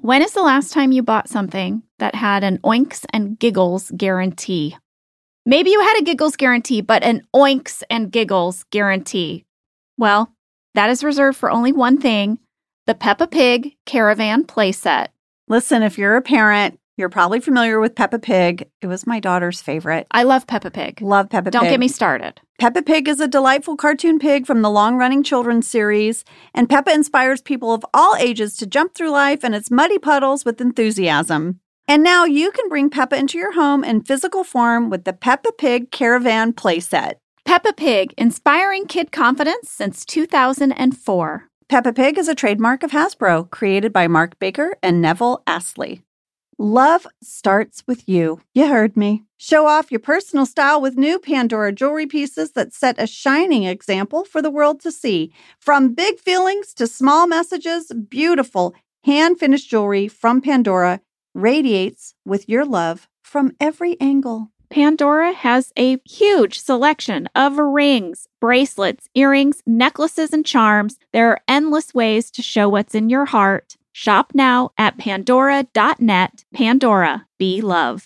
When is the last time you bought something that had an Oinks and Giggles guarantee? Maybe you had a Giggles guarantee, but an Oinks and Giggles guarantee. Well, that is reserved for only one thing, the Peppa Pig Caravan playset. Listen, if you're a parent, you're probably familiar with Peppa Pig. It was my daughter's favorite. I love Peppa Pig. Love Peppa Pig. Don't get me started. Peppa Pig is a delightful cartoon pig from the long-running children's series, and Peppa inspires people of all ages to jump through life and its muddy puddles with enthusiasm. And now you can bring Peppa into your home in physical form with the Peppa Pig Caravan playset. Peppa Pig, inspiring kid confidence since 2004. Peppa Pig is a trademark of Hasbro, created by Mark Baker and Neville Astley. Love starts with you. You heard me. Show off your personal style with new Pandora jewelry pieces that set a shining example for the world to see. From big feelings to small messages, beautiful hand-finished jewelry from Pandora radiates with your love from every angle. Pandora has a huge selection of rings, bracelets, earrings, necklaces, and charms. There are endless ways to show what's in your heart. Shop now at pandora.net. Pandora, be love.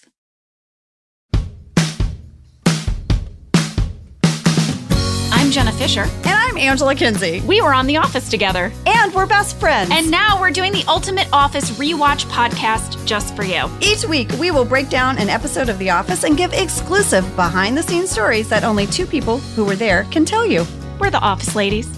I'm Jenna Fisher. And I'm Angela Kinsey. We were on The Office together. And we're best friends. And now we're doing the Ultimate Office Rewatch podcast just for you. Each week, we will break down an episode of The Office and give exclusive behind-the-scenes stories that only two people who were there can tell you. We're the Office Ladies.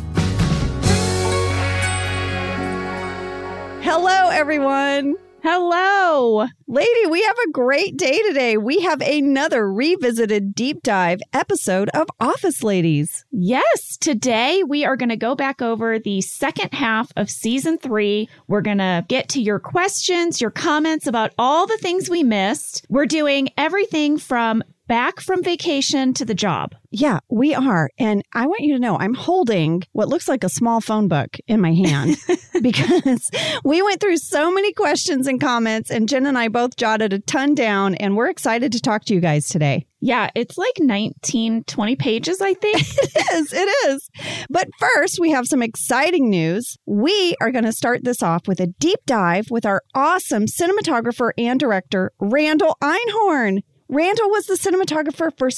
Hello, everyone. Hello. Lady, we have a great day today. We have another revisited deep dive episode of Office Ladies. Yes, today we are going to go back over the second half of season 3. We're going to get to your questions, your comments about all the things we missed. We're doing everything from back from vacation to the job. Yeah, we are. And I want you to know I'm holding what looks like a small phone book in my hand because we went through so many questions and comments, and Jen and I both jotted a ton down, and we're excited to talk to you guys today. Yeah, it's like 19, 20 pages, I think. It is. But first, we have some exciting news. We are going to start this off with a deep dive with our awesome cinematographer and director, Randall Einhorn. Randall was the cinematographer for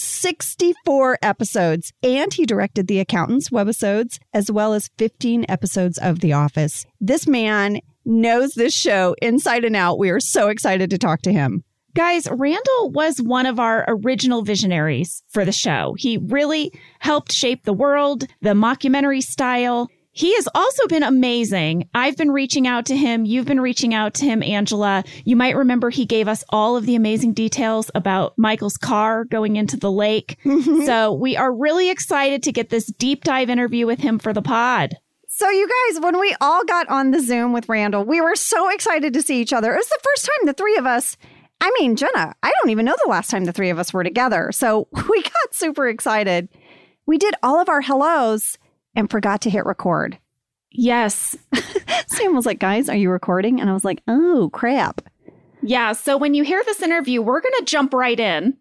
64 episodes, and he directed The Accountants webisodes, as well as 15 episodes of The Office. This man knows this show inside and out. We are so excited to talk to him. Guys, Randall was one of our original visionaries for the show. He really helped shape the world, the mockumentary style. He has also been amazing. I've been reaching out to him. You've been reaching out to him, Angela. You might remember he gave us all of the amazing details about Michael's car going into the lake. So we are really excited to get this deep dive interview with him for the pod. So you guys, when we all got on the Zoom with Randall, we were so excited to see each other. It was the first time the three of us, I mean, Jenna, I don't even know the last time the three of us were together. So we got super excited. We did all of our hellos and forgot to hit record. Yes. Sam was like, guys, are you recording? And I was like, oh, crap. Yeah. So when you hear this interview, we're going to jump right in.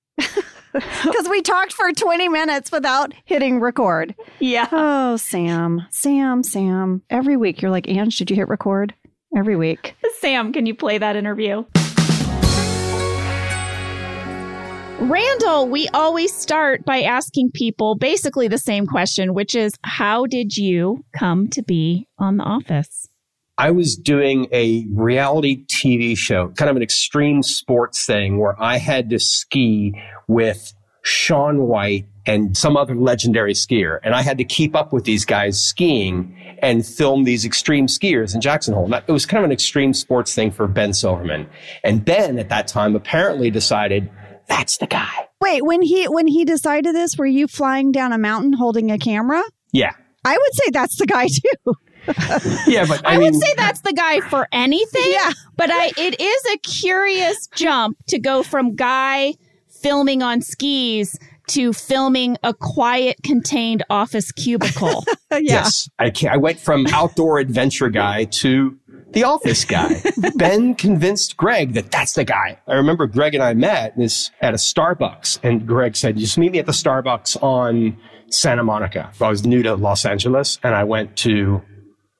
Because we talked for 20 minutes without hitting record. Yeah. Oh, Sam. Every week you're like, Ange, did you hit record? Every week. Sam, can you play that interview? Randall, we always start by asking people basically the same question, which is, how did you come to be on The Office? I was doing a reality TV show, kind of an extreme sports thing where I had to ski with Shaun White and some other legendary skier. And I had to keep up with these guys skiing and film these extreme skiers in Jackson Hole. It was kind of an extreme sports thing for Ben Silverman. And Ben, at that time, apparently decided, that's the guy. Wait, when he decided this, were you flying down a mountain holding a camera? Yeah. I would say that's the guy too. Yeah, but I would say that's the guy for anything. Yeah. But it is a curious jump to go from guy filming on skis to filming a quiet, contained office cubicle. Yeah. Yes. I went from outdoor adventure guy to the Office guy. Ben convinced Greg that that's the guy. I remember Greg and I met at a Starbucks, and Greg said, just meet me at the Starbucks on Santa Monica. I was new to Los Angeles, and I went to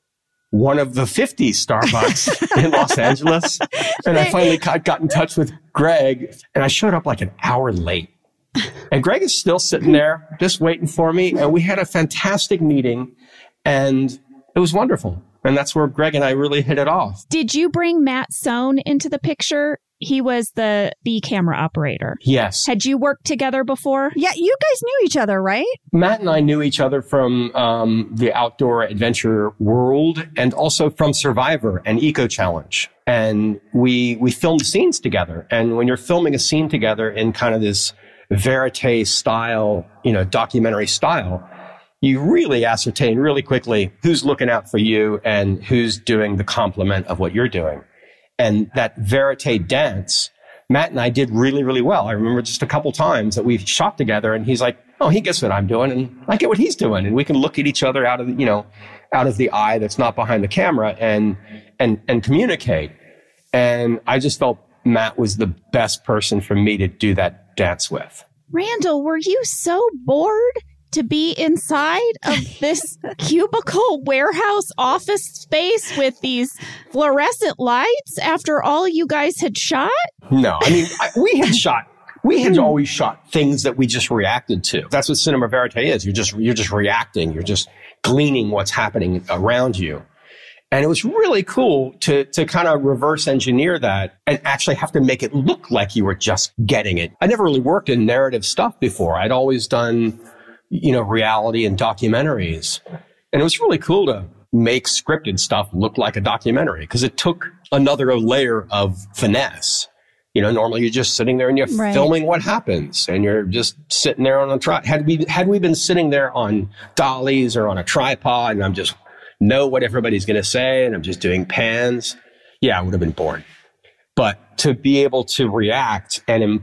one of the 50 Starbucks in Los Angeles. And I finally got in touch with Greg, and I showed up like an hour late. And Greg is still sitting there just waiting for me. And we had a fantastic meeting, and it was wonderful. And that's where Greg and I really hit it off. Did you bring Matt Sohn into the picture? He was the B camera operator. Yes. Had you worked together before? Yeah, you guys knew each other, right? Matt and I knew each other from the outdoor adventure world, and also from Survivor and Eco Challenge. And we filmed scenes together. And when you're filming a scene together in kind of this verite style, documentary style, you really ascertain really quickly who's looking out for you and who's doing the complement of what you're doing. And that verite dance, Matt and I did really, really well. I remember just a couple times that we shot together, and he's like, oh, he gets what I'm doing and I get what he's doing. And we can look at each other out of the eye that's not behind the camera and communicate. And I just felt Matt was the best person for me to do that dance with. Randall, were you so bored to be inside of this cubicle warehouse office space with these fluorescent lights after all you guys had shot? No, I mean, we had always shot things that we just reacted to. That's what cinema verite is. You're just reacting. You're just gleaning what's happening around you. And it was really cool to kind of reverse engineer that and actually have to make it look like you were just getting it. I never really worked in narrative stuff before. I'd always done reality and documentaries. And it was really cool to make scripted stuff look like a documentary because it took another layer of finesse. Normally you're just sitting there and you're filming what happens and you're just sitting there on a tripod. Had we been sitting there on dollies or on a tripod and I'm just know what everybody's going to say and I'm just doing pans, I would have been bored. But to be able to react and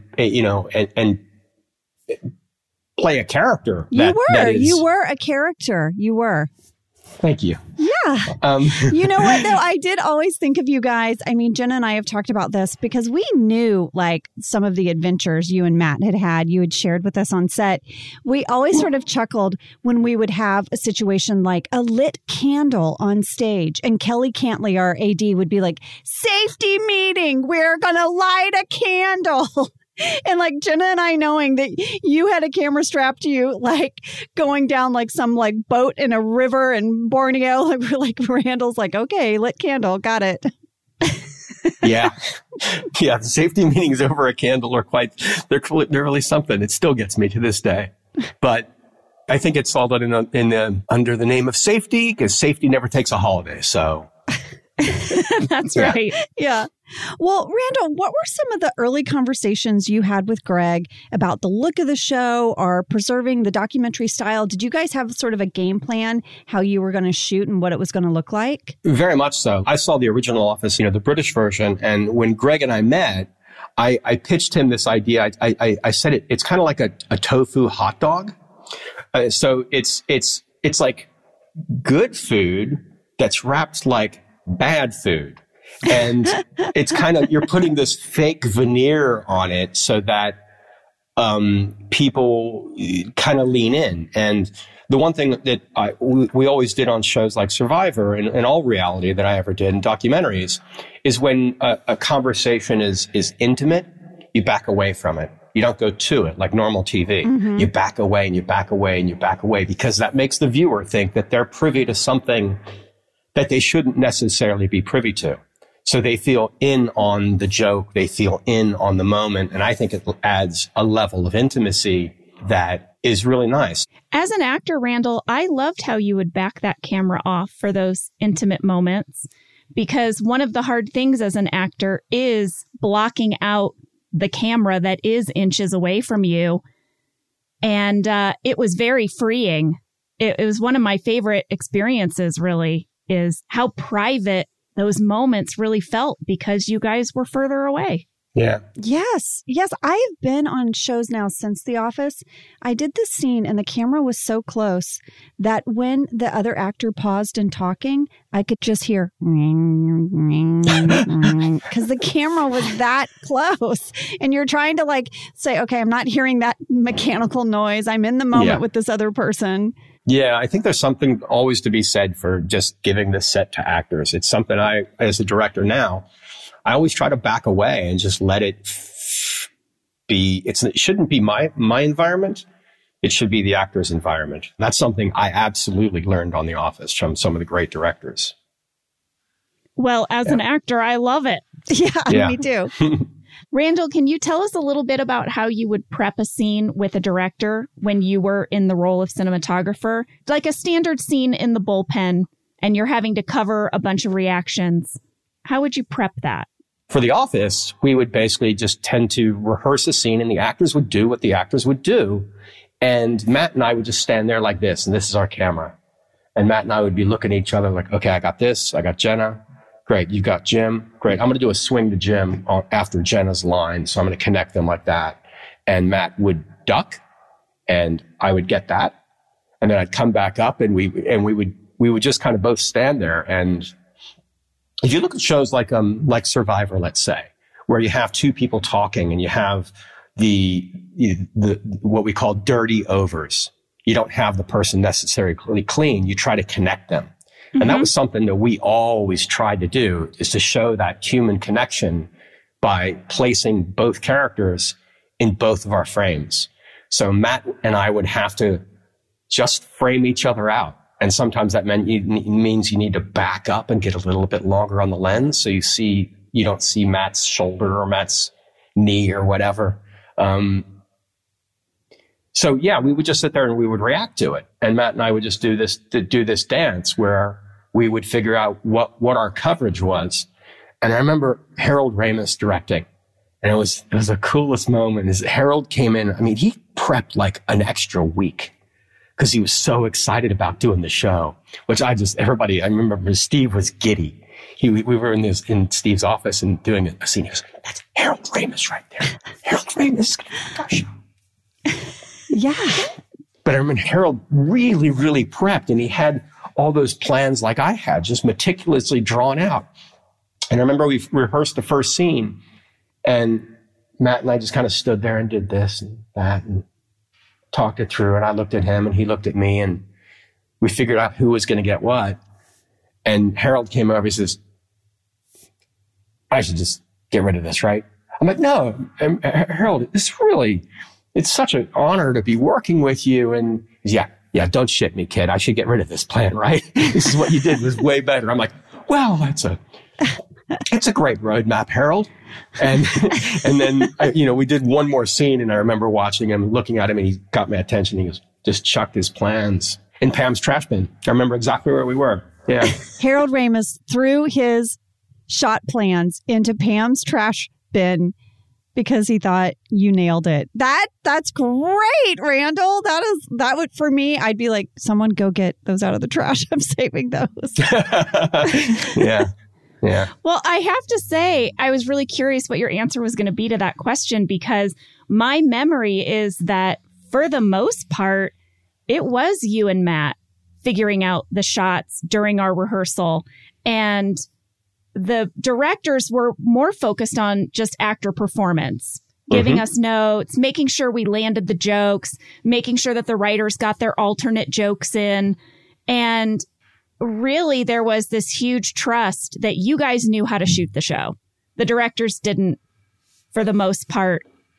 play a character. You were a character. You were. Thank you. Yeah. You know what, though? I did always think of you guys. I mean, Jenna and I have talked about this because we knew like some of the adventures you and Matt had you had shared with us on set. We always sort of chuckled when we would have a situation like a lit candle on stage and Kelly Cantley, our AD, would be like, safety meeting. We're going to light a candle. And like Jenna and I knowing that you had a camera strapped to you, like going down like some like boat in a river in Borneo, like Randall's like, okay, lit candle, got it. Yeah. The safety meetings over a candle are they're really something. It still gets me to this day. But I think it's all done under the name of safety because safety never takes a holiday. So. That's right. Yeah. Well, Randall, what were some of the early conversations you had with Greg about the look of the show or preserving the documentary style? Did you guys have sort of a game plan how you were going to shoot and what it was going to look like? Very much so. I saw the original Office, the British version. And when Greg and I met, I pitched him this idea. I said it's kind of like a tofu hot dog. So it's like good food that's wrapped like bad food. And it's kind of, you're putting this fake veneer on it so that people kind of lean in. And the one thing that we always did on shows like Survivor and all reality that I ever did in documentaries is when a conversation is intimate, you back away from it. You don't go to it like normal TV. Mm-hmm. You back away and you back away and you back away because that makes the viewer think that they're privy to something that they shouldn't necessarily be privy to. So they feel in on the joke. They feel in on the moment. And I think it adds a level of intimacy that is really nice. As an actor, Randall, I loved how you would back that camera off for those intimate moments, because one of the hard things as an actor is blocking out the camera that is inches away from you. And it was very freeing. It was one of my favorite experiences, really, is how private those moments really felt because you guys were further away. Yeah. Yes. I've been on shows now since The Office. I did this scene and the camera was so close that when the other actor paused in talking, I could just hear because the camera was that close. And you're trying to like say, okay, I'm not hearing that mechanical noise. I'm in the moment with this other person. Yeah, I think there's something always to be said for just giving the set to actors. It's something I, as a director now, I always try to back away and just let it be. It shouldn't be my environment. It should be the actor's environment. That's something I absolutely learned on The Office from some of the great directors. Well, as an actor, I love it. Yeah. Me too. Randall, can you tell us a little bit about how you would prep a scene with a director when you were in the role of cinematographer? Like a standard scene in the bullpen, and you're having to cover a bunch of reactions. How would you prep that? For The Office, we would basically just tend to rehearse a scene, and the actors would do what the actors would do. And Matt and I would just stand there like this, and this is our camera. And Matt and I would be looking at each other like, okay, I got this. I got Jenna. Great. You got Jim. Great. I'm going to do a swing to Jim after Jenna's line. So I'm going to connect them like that. And Matt would duck and I would get that. And then I'd come back up and we would just kind of both stand there. And if you look at shows like Survivor, let's say, where you have two people talking and you have the what we call dirty overs. You don't have the person necessarily clean. You try to connect them. And that was something that we always tried to do, is to show that human connection by placing both characters in both of our frames. So Matt and I would have to just frame each other out. And sometimes that means you need to back up and get a little bit longer on the lens. So you don't see Matt's shoulder or Matt's knee or whatever. So yeah, we would just sit there and we would react to it. And Matt and I would just do this dance where we would figure out what our coverage was. And I remember Harold Ramis directing. And it was the coolest moment is Harold came in. I mean, he prepped like an extra week because he was so excited about doing the show, which I remember Steve was giddy. We were in Steve's office and doing a scene. He goes, that's Harold Ramis right there. Harold Ramis. Gosh. Yeah. But I remember Harold really, really prepped, and he had all those plans like I had, just meticulously drawn out. And I remember we rehearsed the first scene, and Matt and I just kind of stood there and did this and that and talked it through. And I looked at him and he looked at me, and we figured out who was going to get what. And Harold came over, he says, I should just get rid of this, right? I'm like, no, Harold, it's such an honor to be working with you. And he's, yeah, don't shit me, kid. I should get rid of this plan, right? This is what you did was way better. I'm like, well, it's a great roadmap, Harold. And then, we did one more scene, and I remember watching him, looking at him, and he got my attention. He just chucked his plans in Pam's trash bin. I remember exactly where we were. Yeah. Harold Ramis threw his shot plans into Pam's trash bin because he thought you nailed it. That's great, Randall. That would, for me, I'd be like, someone go get those out of the trash. I'm saving those. Yeah. Yeah. Well, I have to say, I was really curious what your answer was going to be to that question, because my memory is that for the most part, it was you and Matt figuring out the shots during our rehearsal. And the directors were more focused on just actor performance, giving us notes, making sure we landed the jokes, making sure that the writers got their alternate jokes in. And really, there was this huge trust that you guys knew how to shoot the show. The directors didn't, for the most part,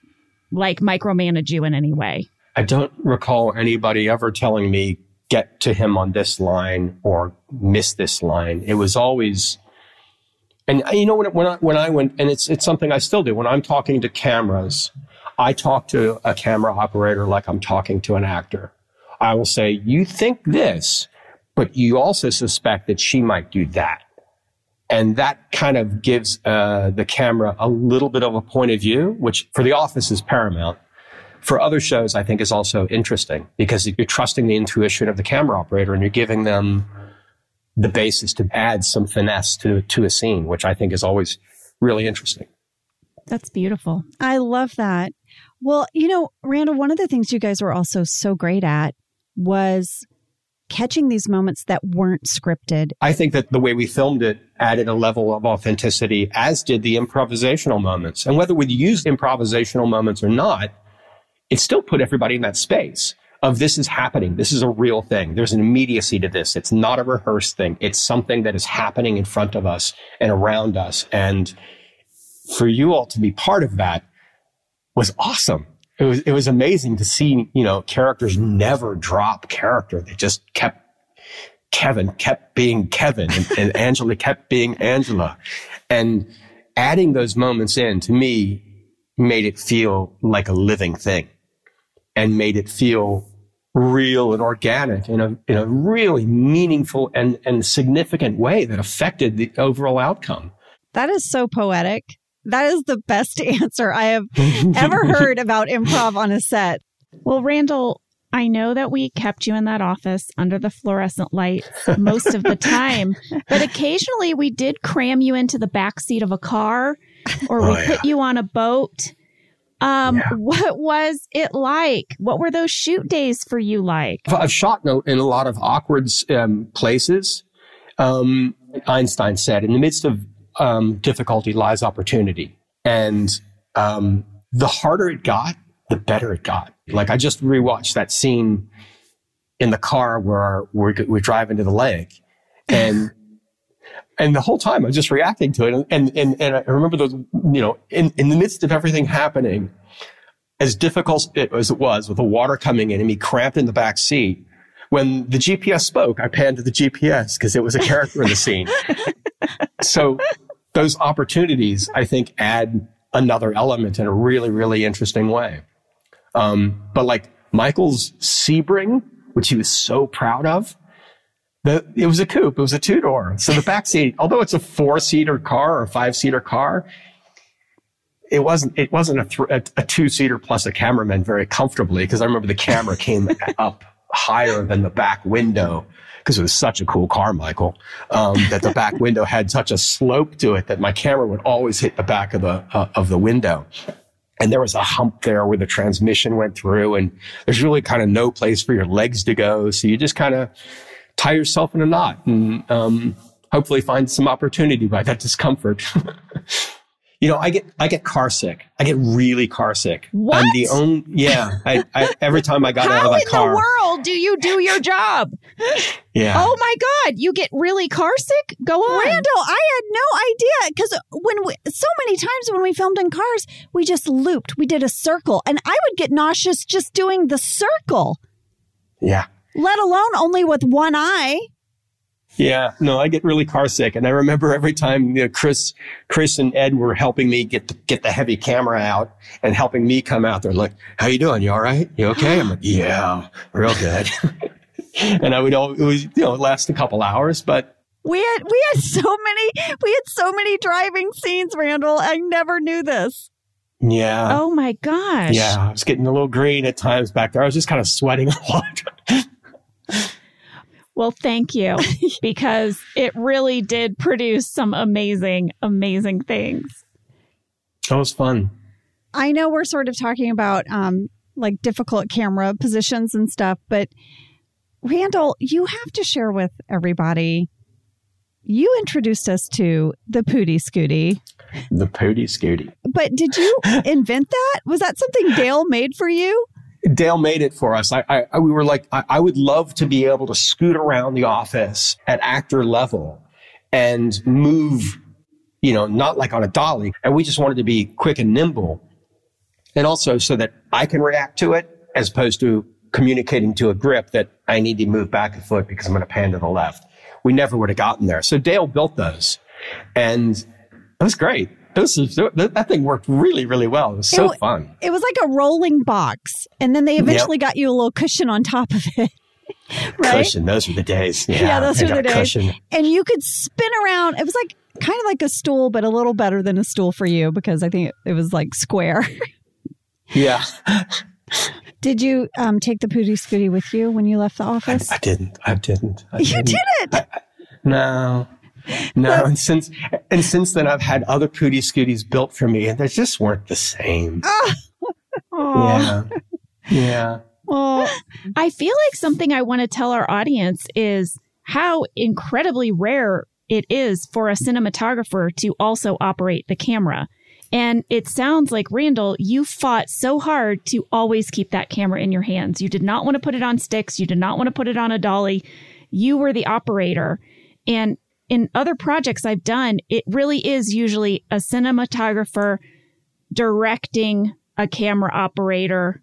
micromanage you in any way. I don't recall anybody ever telling me, get to him on this line or miss this line. It was always... And when I went, and it's something I still do, when I'm talking to cameras, I talk to a camera operator like I'm talking to an actor. I will say, you think this, but you also suspect that she might do that. And that kind of gives the camera a little bit of a point of view, which for The Office is paramount. For other shows, I think is also interesting because you're trusting the intuition of the camera operator and you're giving them the basis to add some finesse to a scene, which I think is always really interesting. That's beautiful. I love that. Well, Randall, one of the things you guys were also so great at was catching these moments that weren't scripted. I think that the way we filmed it added a level of authenticity, as did the improvisational moments. And whether we used improvisational moments or not, it still put everybody in that space of this is happening. This is a real thing. There's an immediacy to this. It's not a rehearsed thing. It's something that is happening in front of us and around us. And for you all to be part of that was awesome. It was amazing to see, characters never drop character. They just Kevin kept being Kevin and Angela kept being Angela. And adding those moments in, to me, made it feel like a living thing and made it feel real and organic in a really meaningful and significant way that affected the overall outcome. That is so poetic. That is the best answer I have ever heard about improv on a set. Well, Randall, I know that we kept you in that office under the fluorescent lights most of the time, but occasionally we did cram you into the backseat of a car or we put you on a boat. What was it like? What were those shoot days for you like? I've shot in a lot of awkward places. Einstein said, in the midst of difficulty lies opportunity. And the harder it got, the better it got. Like I just rewatched that scene in the car where we're driving to the lake. And the whole time I was just reacting to it. And I remember those, in the midst of everything happening, as difficult as it was with the water coming in and me cramped in the back seat, when the GPS spoke, I panned to the GPS because it was a character in the scene. So those opportunities, I think, add another element in a really, really interesting way. But like Michael's Sebring, which he was so proud of, it was a coupe. It was a two-door. So the back seat, although it's a 4-seater car or a 5-seater car, it wasn't a 2-seater plus a cameraman very comfortably, because I remember the camera came up higher than the back window because it was such a cool car, Michael, that the back window had such a slope to it that my camera would always hit the back of the window. And there was a hump there where the transmission went through, and there's really kind of no place for your legs to go. So you just kind of tie yourself in a knot and hopefully find some opportunity by that discomfort. I get car sick. I get really car sick. What? I'm the only, I every time I got out of that car. How in the world do you do your job? Yeah. Oh my God. You get really car sick? Go on. Randall, I had no idea, because so many times when we filmed in cars, we just looped. We did a circle, and I would get nauseous just doing the circle. Yeah. Let alone only with one eye. Yeah, no, I get really car sick. And I remember every time Chris and Ed were helping me get the heavy camera out and helping me come out there, like, how you doing? You all right? You okay? I'm like, yeah, real good. And I would always, last a couple hours, but we had so many driving scenes, Randall. I never knew this. Yeah. Oh my gosh. Yeah, I was getting a little green at times back there. I was just kind of sweating a lot. Well, thank you, because it really did produce some amazing, amazing things. That was fun. I know we're sort of talking about like difficult camera positions and stuff, but Randall, you have to share with everybody. You introduced us to the Pootie Scooty. The Pootie Scooty. But did you invent that? Was that something Dale made for you? Dale made it for us. We were like, I would love to be able to scoot around the office at actor level and move, not like on a dolly. And we just wanted to be quick and nimble. And also so that I can react to it as opposed to communicating to a grip that I need to move back a foot because I'm going to pan to the left. We never would have gotten there. So Dale built those, and it was great. That thing worked really, really well. It was so fun. It was like a rolling box, and then they eventually got you a little cushion on top of it. Right? Cushion, those were the days. Yeah, those were the days. Cushion. And you could spin around. It was like kind of like a stool, but a little better than a stool for you, because I think it was like square. Yeah. Did you take the Pootie Scooty with you when you left the office? I didn't. You didn't? No. And since then, I've had other Pootie Scooties built for me, and they just weren't the same. Oh. Yeah. Well, I feel like something I want to tell our audience is how incredibly rare it is for a cinematographer to also operate the camera. And it sounds like, Randall, you fought so hard to always keep that camera in your hands. You did not want to put it on sticks. You did not want to put it on a dolly. You were the operator. And in other projects I've done, it really is usually a cinematographer directing a camera operator.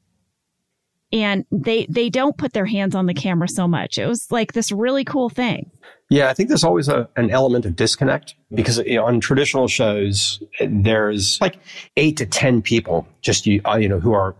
And they don't put their hands on the camera so much. It was like this really cool thing. Yeah, I think there's always an element of disconnect because on traditional shows, there's like 8 to 10 people just, who are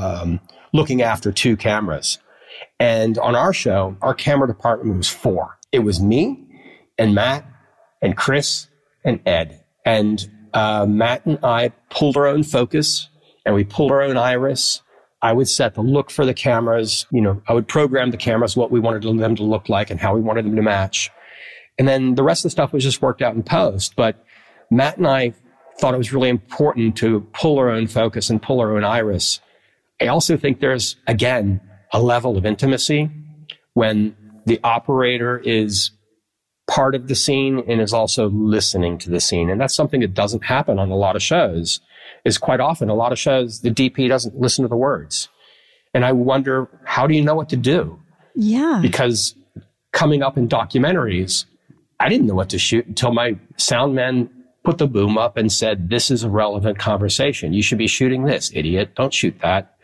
looking after 2 cameras. And on our show, our camera department was 4. It was me and Matt and Chris and Ed. And Matt and I pulled our own focus and we pulled our own iris. I would set the look for the cameras. I would program the cameras, what we wanted them to look like and how we wanted them to match. And then the rest of the stuff was just worked out in post. But Matt and I thought it was really important to pull our own focus and pull our own iris. I also think there's, again, a level of intimacy when the operator is part of the scene and is also listening to the scene. And that's something that doesn't happen on a lot of shows. Is quite often a lot of shows, the DP doesn't listen to the words. And I wonder, how do you know what to do? Yeah. Because coming up in documentaries, I didn't know what to shoot until my sound man put the boom up and said, this is a relevant conversation. You should be shooting this, idiot. Don't shoot that.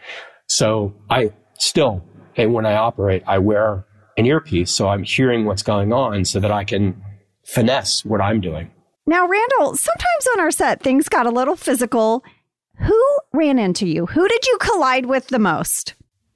So I still, and when I operate, I wear an earpiece. So I'm hearing what's going on so that I can finesse what I'm doing. Now, Randall, sometimes on our set, things got a little physical. Who ran into you? Who did you collide with the most?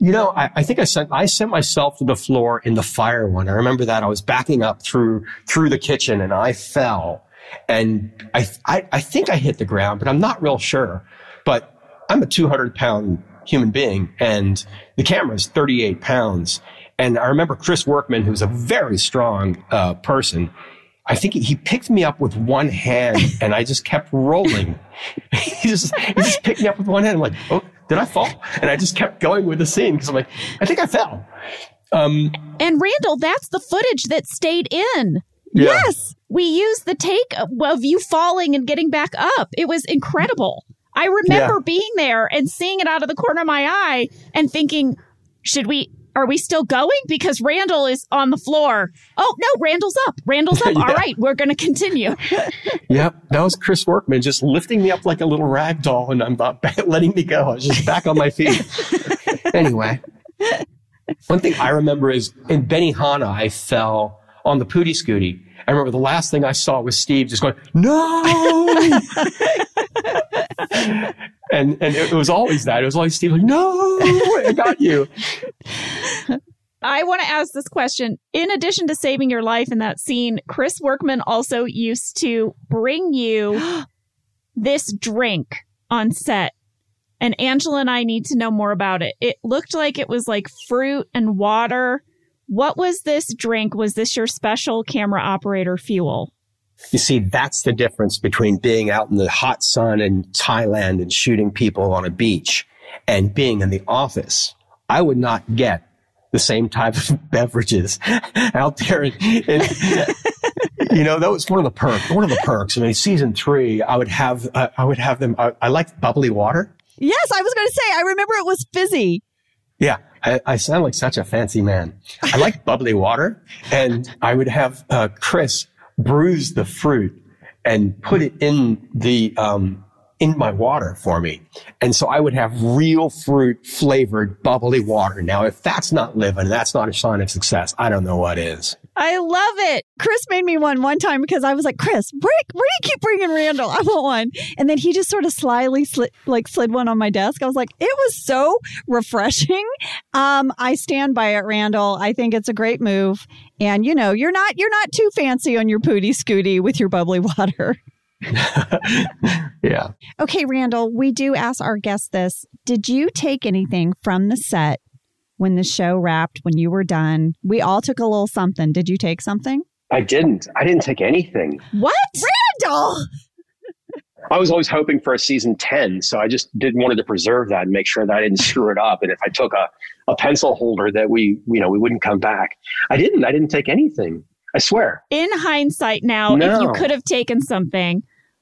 I think I sent myself to the floor in the fire one. I remember that I was backing up through the kitchen and I fell. And I think I hit the ground, but I'm not real sure. But I'm a 200-pound human being and the camera is 38 pounds. And I remember Chris Workman, who's a very strong person. I think he picked me up with one hand and I just kept rolling. He just picked me up with one hand. I'm like, oh, did I fall? And I just kept going with the scene because I'm like, I think I fell. And Randall, that's the footage that stayed in. Yeah. Yes. We used the take of you falling and getting back up. It was incredible. I remember being there and seeing it out of the corner of my eye and thinking, are we still going? Because Randall is on the floor. Oh, no, Randall's up. Randall's up. All right, we're going to continue. Yep, that was Chris Workman just lifting me up like a little rag doll and I'm not letting me go. I was just back on my feet. Anyway, one thing I remember is in Benihana, I fell on the Pootie Scooty. I remember the last thing I saw was Steve just going, no! And it was always that. It was always Steve like, no, I got you. I want to ask this question. In addition to saving your life in that scene, Chris Workman also used to bring you this drink on set. And Angela and I need to know more about it. It looked like it was like fruit and water. What was this drink? Was this your special camera operator fuel? You see, that's the difference between being out in the hot sun in Thailand and shooting people on a beach and being in the office. I would not get the same type of beverages out there. That was one of the perks. I mean, season 3, I would have them. I liked bubbly water. Yes, I was going to say, I remember it was fizzy. Yeah. I sound like such a fancy man. I like bubbly water, and I would have Chris bruise the fruit and put it in in my water for me. And so I would have real fruit flavored bubbly water. Now, if that's not living, that's not a sign of success. I don't know what is. I love it. Chris made me one time because I was like, Chris, where do you keep bringing Randall? I want one. And then he just sort of slyly slid one on my desk. I was like, it was so refreshing. I stand by it, Randall. I think it's a great move. And you're not too fancy on your Pootie Scooty with your bubbly water. Yeah. Okay, Randall, we do ask our guests this. Did you take anything from the set when the show wrapped, when you were done? We all took a little something. Did you take something? I didn't take anything. What? Randall! I was always hoping for a season 10, so I just wanted to preserve that and make sure that I didn't screw it up. And if I took a pencil holder that we wouldn't come back. I didn't take anything. I swear. In hindsight now, if you could have taken something,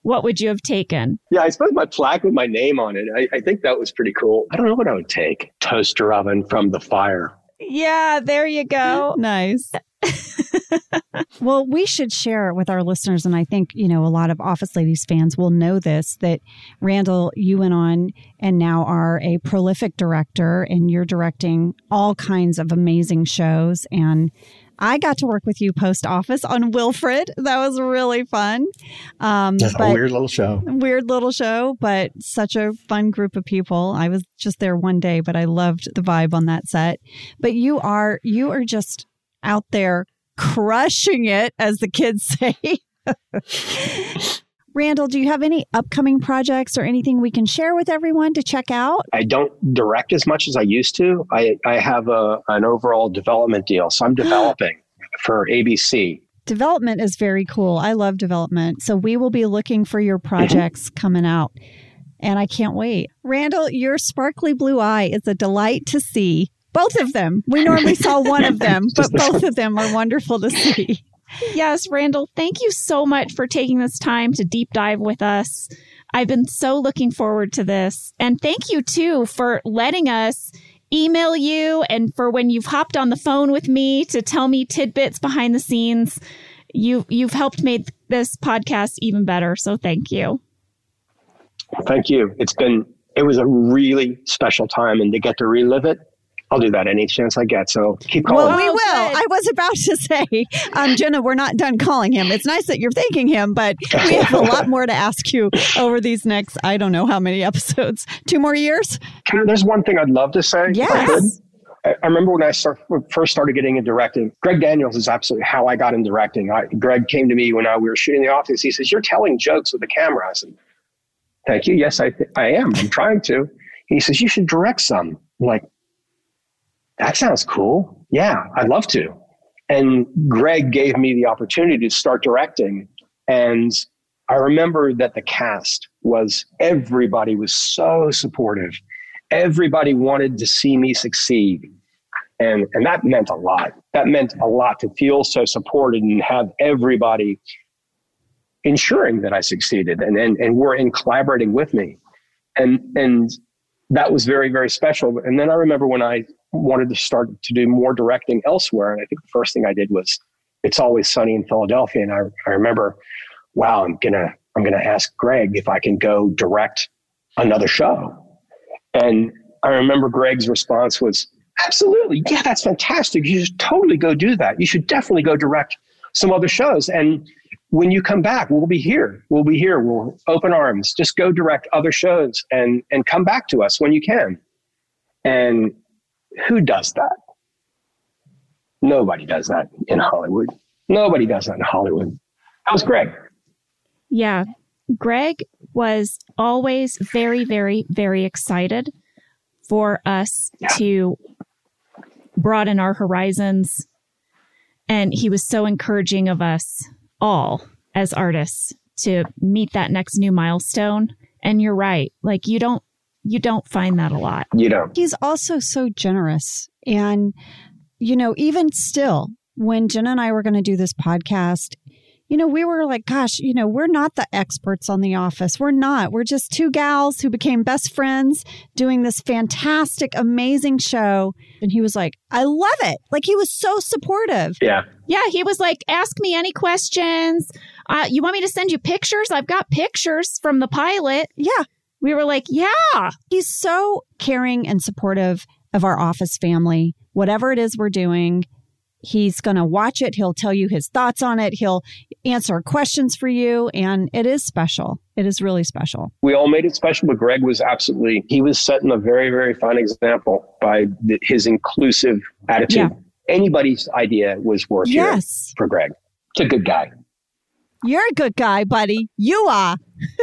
what would you have taken? Yeah, I suppose my plaque with my name on it. I think that was pretty cool. I don't know what I would take. Toaster oven from the fire. Yeah, there you go. Nice. Well, we should share it with our listeners. And I think, a lot of Office Ladies fans will know this, that Randall, you went on and now are a prolific director, and you're directing all kinds of amazing shows. And I got to work with you post-Office on Wilfred. That was really fun. A weird little show, but such a fun group of people. I was just there one day, but I loved the vibe on that set. But you are just out there crushing it, as the kids say. Randall, do you have any upcoming projects or anything we can share with everyone to check out? I don't direct as much as I used to. I have an overall development deal. So I'm developing for ABC. Development is very cool. I love development. So we will be looking for your projects coming out. And I can't wait. Randall, your sparkly blue eye is a delight to see. Both of them. We normally saw one of them, but both of them are wonderful to see. Yes, Randall, thank you so much for taking this time to deep dive with us. I've been so looking forward to this. And thank you, too, for letting us email you and for when you've hopped on the phone with me to tell me tidbits behind the scenes. You've helped make this podcast even better. So thank you. Thank you. It was a really special time, and to get to relive it, I'll do that any chance I get. So keep calling. Well, we will. I was about to say, Jenna, we're not done calling him. It's nice that you're thanking him, but we have a lot more to ask you over these next, I don't know how many episodes. 2 more years? There's one thing I'd love to say. Yes. I remember when I first started getting into directing, Greg Daniels is absolutely how I got into directing. Greg came to me when we were shooting The Office. He says, "You're telling jokes with the camera." I said, "Thank you. Yes, I am. I'm trying to." He says, "You should direct some." I'm like, that sounds cool. Yeah, I'd love to. And Greg gave me the opportunity to start directing. And I remember that the cast everybody was so supportive. Everybody wanted to see me succeed. And that meant a lot. That meant a lot to feel so supported and have everybody ensuring that I succeeded and were collaborating with me. And that was very, very special. And then I remember when I wanted to start to do more directing elsewhere. And I think the first thing I did was It's Always Sunny in Philadelphia. And I remember, wow, I'm going to ask Greg if I can go direct another show. And I remember Greg's response was, absolutely. Yeah, that's fantastic. You should totally go do that. You should definitely go direct some other shows. And when you come back, we'll be here. We'll open arms. Just go direct other shows and come back to us when you can. And who does that? Nobody does that in Hollywood. Nobody does that in Hollywood. How's Greg? Yeah. Greg was always very, very, very excited for us to broaden our horizons. And he was so encouraging of us all as artists to meet that next new milestone. And you're right. Like you don't find that a lot. You don't. He's also so generous. And, even still, when Jenna and I were going to do this podcast, we were like, gosh, we're not the experts on The Office. We're not. We're just 2 gals who became best friends doing this fantastic, amazing show. And he was like, I love it. Like, he was so supportive. Yeah. Yeah. He was like, ask me any questions. You want me to send you pictures? I've got pictures from the pilot. Yeah. We were like, yeah. He's so caring and supportive of our Office family. Whatever it is we're doing, he's going to watch it. He'll tell you his thoughts on it. He'll answer questions for you. And it is special. It is really special. We all made it special, but Greg was he was setting a very, very fine example by his inclusive attitude. Yeah. Anybody's idea was worth hearing for Greg. It's a good guy. You're a good guy, buddy. You are.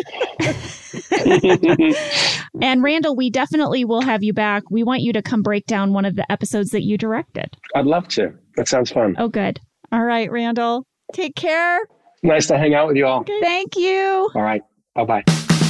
And Randall, we definitely will have you back. We want you to come break down one of the episodes that you directed. I'd love to. That sounds fun. Oh, good. All right, Randall. Take care. Nice to hang out with you all. Okay. Thank you. All right. Bye-bye.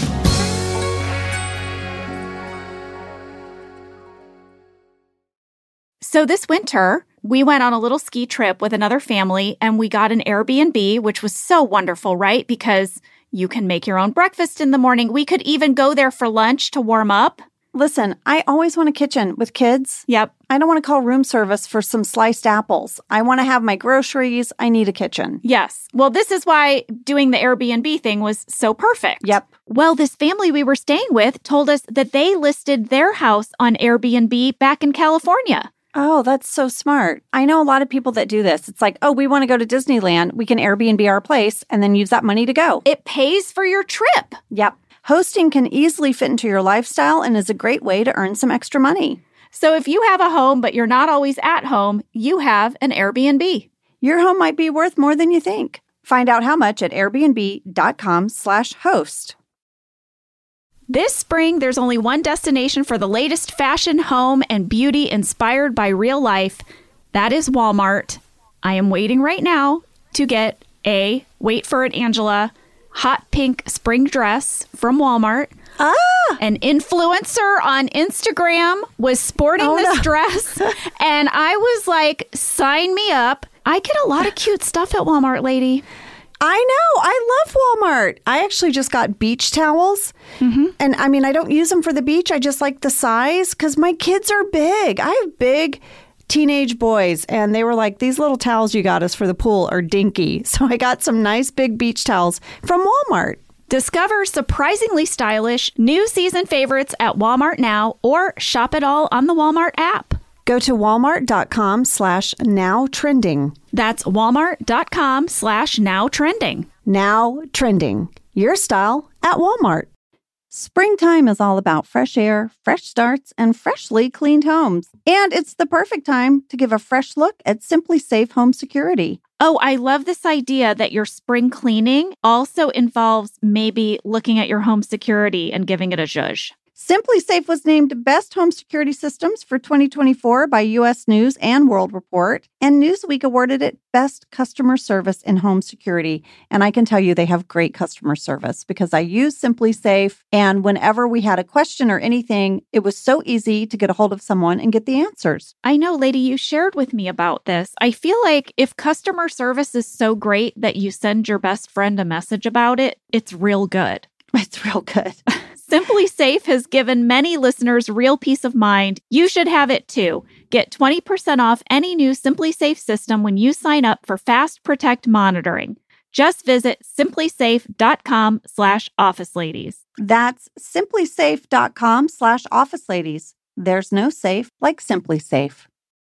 So this winter, we went on a little ski trip with another family and we got an Airbnb, which was so wonderful, right? Because You can make your own breakfast in the morning. We could even go there for lunch to warm up. Listen, I always want a kitchen with kids. Yep. I don't want to call room service for some sliced apples. I want to have my groceries. I need a kitchen. Yes. Well, this is why doing the Airbnb thing was so perfect. Yep. Well, this family we were staying with told us that they listed their house on Airbnb back in California. Oh, that's so smart. I know a lot of people that do this. It's like, oh, we want to go to Disneyland. We can Airbnb our place and then use that money to go. It pays for your trip. Yep. Hosting can easily fit into your lifestyle and is a great way to earn some extra money. So if you have a home, but you're not always at home, you have an Airbnb. Your home might be worth more than you think. Find out how much at airbnb.com/host. This spring, there's only one destination for the latest fashion, home, and beauty inspired by real life. That is Walmart. I am waiting right now to get a, wait for it, Angela, hot pink spring dress from Walmart. An influencer on Instagram was sporting this dress, and I was like, sign me up. I get a lot of cute stuff at Walmart, lady. I know. I love Walmart. I actually just got beach towels. And I mean, I don't use them for the beach. I just like the size because my kids are big. I have big teenage boys, and they were like, these little towels you got us for the pool are dinky. So I got some nice big beach towels from Walmart. Discover surprisingly stylish new season favorites at Walmart now, or shop it all on the Walmart app. Go to walmart.com/nowtrending. That's walmart.com/nowtrending. Now trending. Your style at Walmart. Springtime is all about fresh air, fresh starts, and freshly cleaned homes. And it's the perfect time to give a fresh look at Simply Safe Home Security. Oh, I love this idea that your spring cleaning also involves maybe looking at your home security and giving it a zhuzh. Simply Safe was named Best Home Security Systems for 2024 by U.S. News and World Report, and Newsweek awarded it Best Customer Service in Home Security. And I can tell you they have great customer service because I use Simply Safe, and whenever we had a question or anything, it was so easy to get a hold of someone and get the answers. I know, lady, you shared with me about this. I feel like if customer service is so great that you send your best friend a message about it, it's real good. It's real good. Simply Safe has given many listeners real peace of mind. You should have it too. Get 20% off any new Simply Safe system when you sign up for Fast Protect monitoring. Just visit simplysafe.com/officeladies. That's simplysafe.com/officeladies. There's no safe like Simply Safe.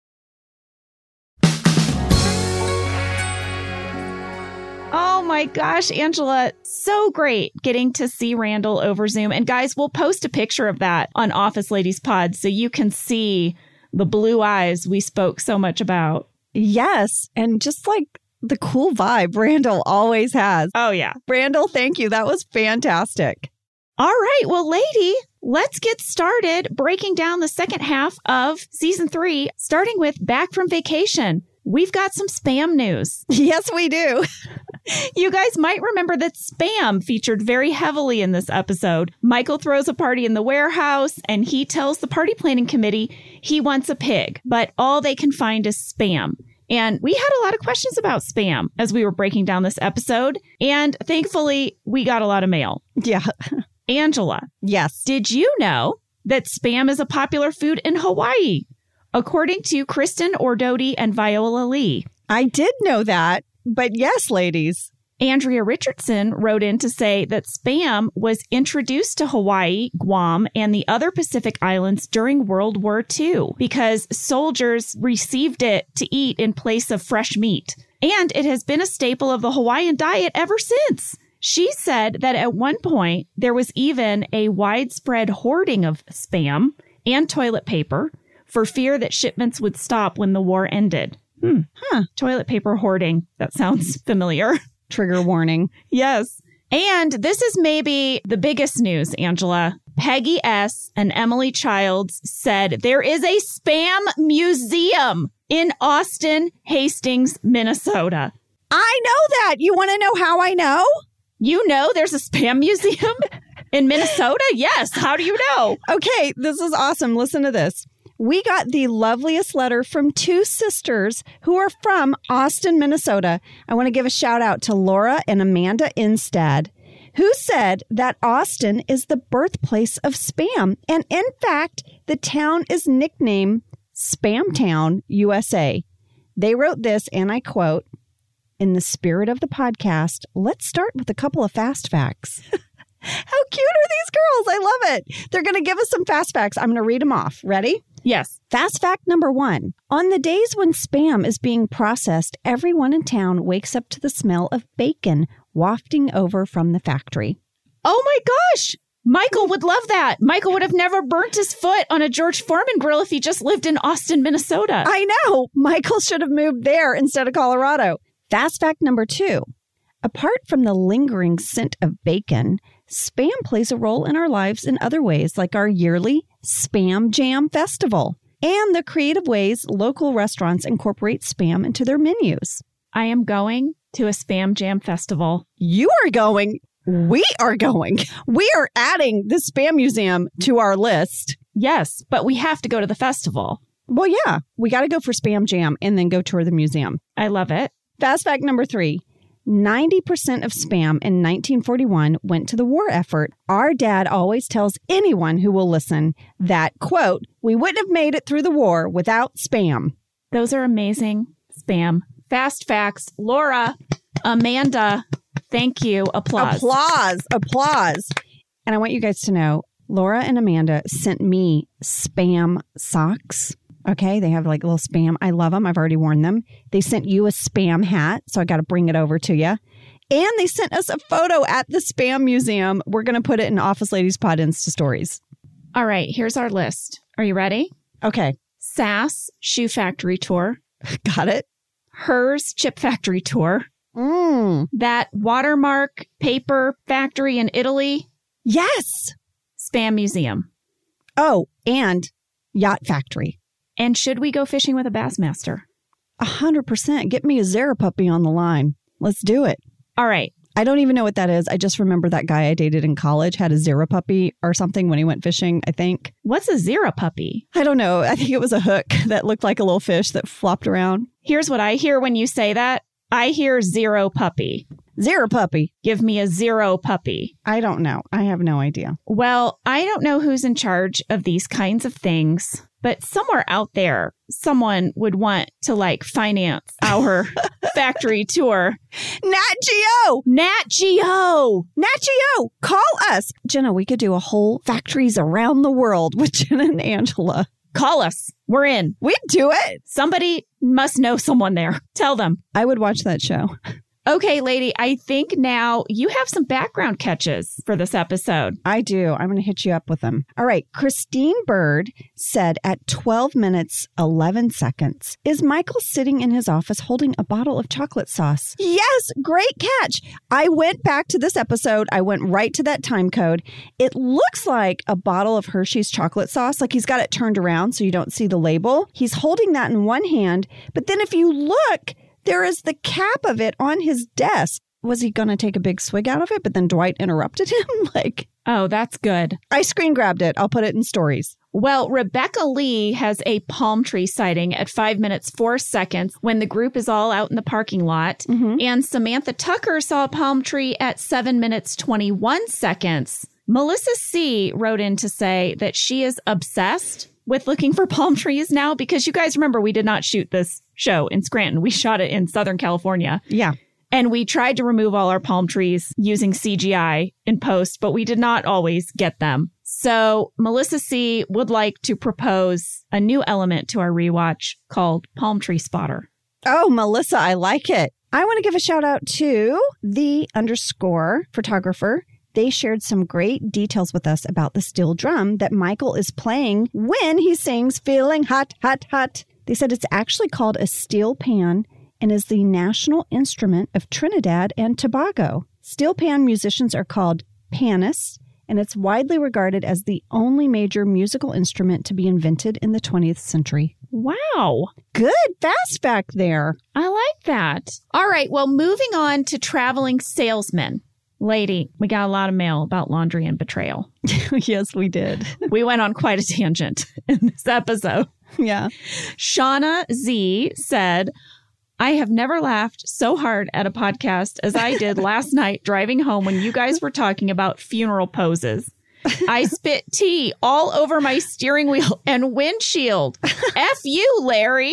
Oh my gosh, Angela, so great getting to see Randall over Zoom. And guys, we'll post a picture of that on Office Ladies Pod so you can see the blue eyes we spoke so much about. Yes, and just like the cool vibe Randall always has. Oh, yeah. Randall, thank you. That was fantastic. All right. Well, lady, let's get started breaking down the second half of season 3, starting with Back from Vacation. We've got some spam news. Yes, we do. You guys might remember that spam featured very heavily in this episode. Michael throws a party in the warehouse, and he tells the party planning committee he wants a pig, but all they can find is spam. And we had a lot of questions about spam as we were breaking down this episode, and thankfully, we got a lot of mail. Yeah. Angela. Yes. Did you know that spam is a popular food in Hawaii? According to Kristen Ordoti and Viola Lee. I did know that, but yes, ladies. Andrea Richardson wrote in to say that spam was introduced to Hawaii, Guam, and the other Pacific islands during World War II because soldiers received it to eat in place of fresh meat. And it has been a staple of the Hawaiian diet ever since. She said that at one point, there was even a widespread hoarding of spam and toilet paper for fear that shipments would stop when the war ended. Toilet paper hoarding. That sounds familiar. Trigger warning. Yes. And this is maybe the biggest news, Angela. Peggy S. and Emily Childs said there is a spam museum in Austin, Hastings, Minnesota. I know that. You want to know how I know? You know there's a spam museum in Minnesota? Yes. How do you know? Okay, this is awesome. Listen to this. We got the loveliest letter from 2 sisters who are from Austin, Minnesota. I want to give a shout out to Laura and Amanda Instead, who said that Austin is the birthplace of Spam. And in fact, the town is nicknamed Spamtown, USA. They wrote this, and I quote, "In the spirit of the podcast, let's start with a couple of fast facts." How cute are these girls? I love it. They're going to give us some fast facts. I'm going to read them off. Ready? Yes. Fast fact number 1. On the days when Spam is being processed, everyone in town wakes up to the smell of bacon wafting over from the factory. Oh my gosh. Michael would love that. Michael would have never burnt his foot on a George Foreman grill if he just lived in Austin, Minnesota. I know. Michael should have moved there instead of Colorado. Fast fact number 2. Apart from the lingering scent of bacon, Spam plays a role in our lives in other ways, like our yearly Spam Jam Festival and the creative ways local restaurants incorporate Spam into their menus. I am going to a Spam Jam Festival. You are going. We are going. We are adding the Spam Museum to our list. Yes, but we have to go to the festival. Well, yeah, we got to go for Spam Jam and then go tour the museum. I love it. Fast fact number 3. 90% of Spam in 1941 went to the war effort. Our dad always tells anyone who will listen that, quote, "we wouldn't have made it through the war without Spam." Those are amazing. Spam. Fast facts. Laura, Amanda, thank you. Applause. Applause. And I want you guys to know, Laura and Amanda sent me Spam socks. Okay, they have like a little Spam. I love them. I've already worn them. They sent you a Spam hat, so I got to bring it over to you. And they sent us a photo at the Spam Museum. We're going to put it in Office Ladies Pod Insta Stories. All right, here's our list. Are you ready? Okay. SAS Shoe Factory Tour. Got it. Hers Chip Factory Tour. That Watermark Paper Factory in Italy. Yes. Spam Museum. Oh, and Yacht Factory. And should we go fishing with a Bassmaster? 100%. Get me a Zara puppy on the line. Let's do it. All right. I don't even know what that is. I just remember that guy I dated in college had a Zara puppy or something when he went fishing, I think. What's a Zara puppy? I don't know. I think it was a hook that looked like a little fish that flopped around. Here's what I hear when you say that. I hear zero puppy. Zara puppy. Give me a zero puppy. I don't know. I have no idea. Well, I don't know who's in charge of these kinds of things, but somewhere out there, someone would want to finance our factory tour. Nat Geo! Nat Geo! Nat Geo! Call us! Jenna, we could do a whole factories around the world with Jenna and Angela. Call us. We're in. We'd do it. Somebody must know someone there. Tell them. I would watch that show. Okay, lady, I think now you have some background catches for this episode. I do. I'm going to hit you up with them. All right. Christine Bird said at 12 minutes, 11 seconds, is Michael sitting in his office holding a bottle of chocolate sauce? Yes. Great catch. I went back to this episode. I went right to that time code. It looks like a bottle of Hershey's chocolate sauce. Like he's got it turned around so you don't see the label. He's holding that in one hand. But then if you look, there is the cap of it on his desk. Was he going to take a big swig out of it? But then Dwight interrupted him. Oh, that's good. I screen grabbed it. I'll put it in stories. Well, Rebecca Lee has a palm tree sighting at 5 minutes, 4 seconds when the group is all out in the parking lot. Mm-hmm. And Samantha Tucker saw a palm tree at 7 minutes, 21 seconds. Melissa C. wrote in to say that she is obsessed with looking for palm trees now, because you guys remember we did not shoot this show in Scranton. We shot it in Southern California. Yeah. And we tried to remove all our palm trees using CGI in post, but we did not always get them. So Melissa C. would like to propose a new element to our rewatch called Palm Tree Spotter. Oh, Melissa, I like it. I want to give a shout out to the _ photographer. They shared some great details with us about the steel drum that Michael is playing when he sings Feeling Hot, Hot, Hot. They said it's actually called a steel pan and is the national instrument of Trinidad and Tobago. Steel pan musicians are called panists, and it's widely regarded as the only major musical instrument to be invented in the 20th century. Wow. Good fast fact there. I like that. All right. Well, moving on to traveling salesmen. Lady, we got a lot of mail about laundry and betrayal. Yes, we did. We went on quite a tangent in this episode. Yeah. Shauna Z said, I have never laughed so hard at a podcast as I did last night driving home when you guys were talking about funeral poses. I spit tea all over my steering wheel and windshield. F you, Larry.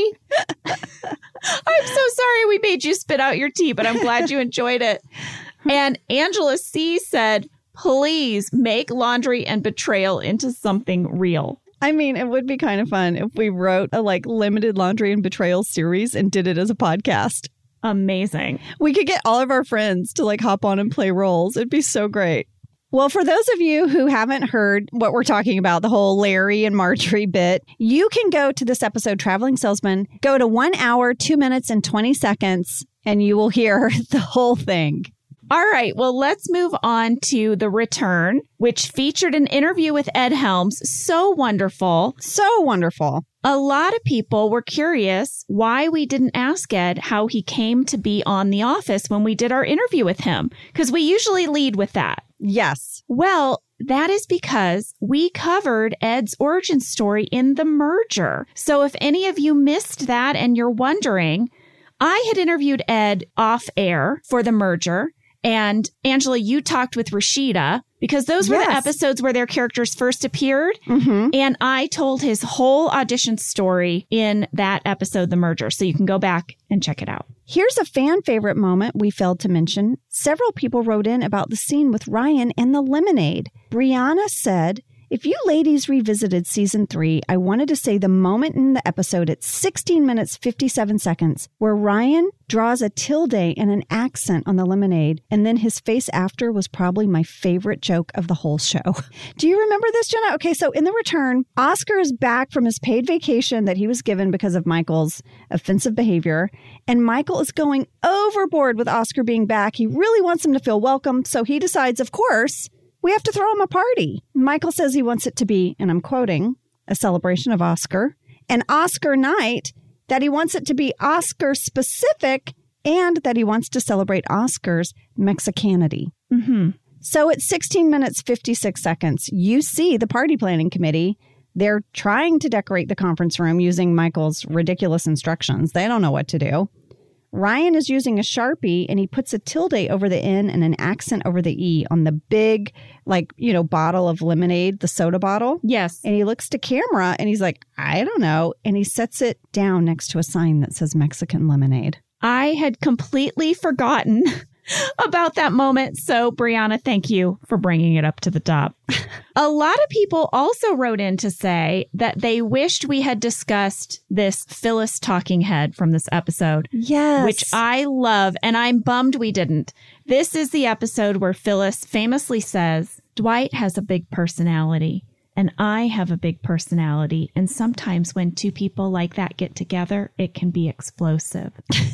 I'm so sorry we made you spit out your tea, but I'm glad you enjoyed it. And Angela C. said, please make laundry and betrayal into something real. I mean, it would be kind of fun if we wrote a limited laundry and betrayal series and did it as a podcast. Amazing. We could get all of our friends to hop on and play roles. It'd be so great. Well, for those of you who haven't heard what we're talking about, the whole Larry and Marjorie bit, you can go to this episode, Traveling Salesman, go to 1 hour, 2 minutes, and 20 seconds, and you will hear the whole thing. All right. Well, let's move on to The Return, which featured an interview with Ed Helms. So wonderful. So wonderful. A lot of people were curious why we didn't ask Ed how he came to be on The Office when we did our interview with him, because we usually lead with that. Yes. Well, that is because we covered Ed's origin story in The Merger. So if any of you missed that and you're wondering, I had interviewed Ed off air for The Merger. And Angela, you talked with Rashida because those were the episodes where their characters first appeared. Mm-hmm. And I told his whole audition story in that episode, The Merger. So you can go back and check it out. Here's a fan favorite moment we failed to mention. Several people wrote in about the scene with Ryan and the lemonade. Brianna said, if you ladies revisited season 3, I wanted to say the moment in the episode at 16 minutes, 57 seconds, where Ryan draws a tilde and an accent on the lemonade, and then his face after was probably my favorite joke of the whole show. Do you remember this, Jenna? Okay, so in The Return, Oscar is back from his paid vacation that he was given because of Michael's offensive behavior, and Michael is going overboard with Oscar being back. He really wants him to feel welcome, so he decides, of course, we have to throw him a party. Michael says he wants it to be, and I'm quoting, a celebration of Oscar, an Oscar night, that he wants it to be Oscar specific, and that he wants to celebrate Oscar's Mexicanity. Mm-hmm. So at 16 minutes, 56 seconds, you see the party planning committee. They're trying to decorate the conference room using Michael's ridiculous instructions. They don't know what to do. Ryan is using a Sharpie, and he puts a tilde over the N and an accent over the E on the big, bottle of lemonade, the soda bottle. Yes. And he looks to camera, and he's like, I don't know. And he sets it down next to a sign that says Mexican lemonade. I had completely forgotten about that moment. So, Brianna, thank you for bringing it up to the top. A lot of people also wrote in to say that they wished we had discussed this Phyllis talking head from this episode. Yes. Which I love, and I'm bummed we didn't. This is the episode where Phyllis famously says, Dwight has a big personality, and I have a big personality. And sometimes when two people like that get together, it can be explosive.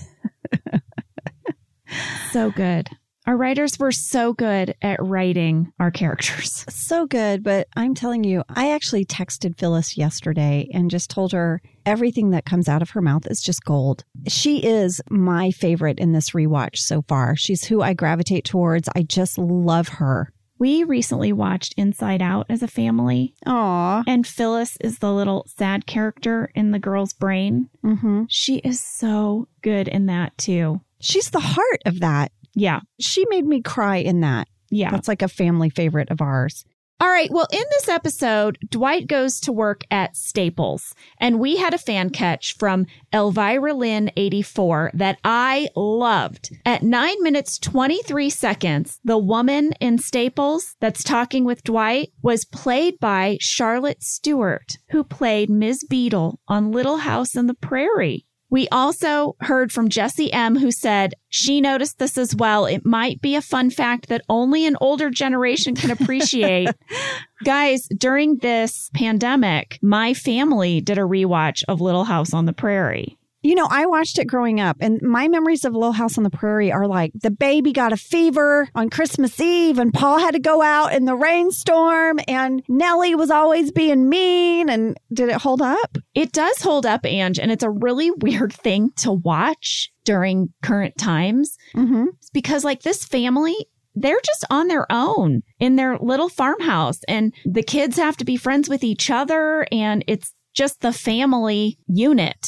So good. Our writers were so good at writing our characters. So good. But I'm telling you, I actually texted Phyllis yesterday and just told her everything that comes out of her mouth is just gold. She is my favorite in this rewatch so far. She's who I gravitate towards. I just love her. We recently watched Inside Out as a family. Aww. And Phyllis is the little sad character in the girl's brain. Mm-hmm. She is so good in that, too. She's the heart of that. Yeah. She made me cry in that. Yeah. That's like a family favorite of ours. All right. Well, in this episode, Dwight goes to work at Staples, and we had a fan catch from Elvira Lynn 84 that I loved. At 9 minutes, 23 seconds, the woman in Staples that's talking with Dwight was played by Charlotte Stewart, who played Ms. Beadle on Little House on the Prairie. We also heard from Jessie M., who said she noticed this as well. It might be a fun fact that only an older generation can appreciate. Guys, during this pandemic, my family did a rewatch of Little House on the Prairie. You know, I watched it growing up, and my memories of Little House on the Prairie are like the baby got a fever on Christmas Eve, and Paul had to go out in the rainstorm, and Nellie was always being mean. And did it hold up? It does hold up, Ange, and it's a really weird thing to watch during current times. Mm-hmm. Because like this family, they're just on their own in their little farmhouse, and the kids have to be friends with each other, and it's just the family unit.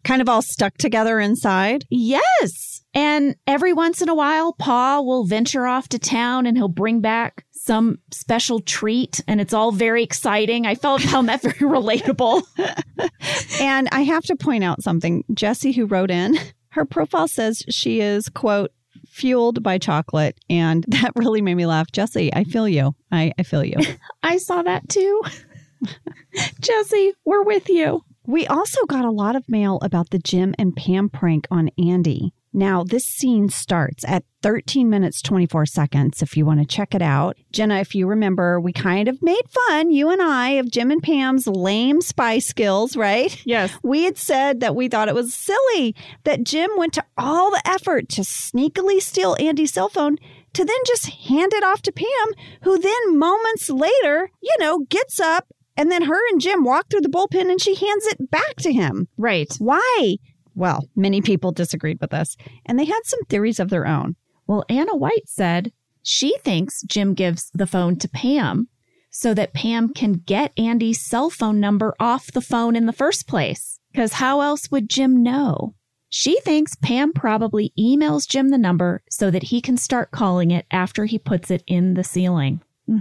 kind of all stuck together inside. Yes. And every once in a while, Pa will venture off to town and he'll bring back some special treat. And it's all very exciting. I found that very relatable. And I have to point out something. Jessie, who wrote in, her profile says she is, quote, fueled by chocolate. And that really made me laugh. Jessie, I feel you. I feel you. I saw that too. Jessie, we're with you. We also got a lot of mail about the Jim and Pam prank on Andy. Now, this scene starts at 13 minutes, 24 seconds, if you want to check it out. Jenna, if you remember, we kind of made fun, you and I, of Jim and Pam's lame spy skills, right? Yes. We had said that we thought it was silly that Jim went to all the effort to sneakily steal Andy's cell phone to then just hand it off to Pam, who then moments later, gets up, and then her and Jim walk through the bullpen and she hands it back to him. Right. Why? Well, many people disagreed with us, and they had some theories of their own. Well, Anna White said she thinks Jim gives the phone to Pam so that Pam can get Andy's cell phone number off the phone in the first place. Because how else would Jim know? She thinks Pam probably emails Jim the number so that he can start calling it after he puts it in the ceiling.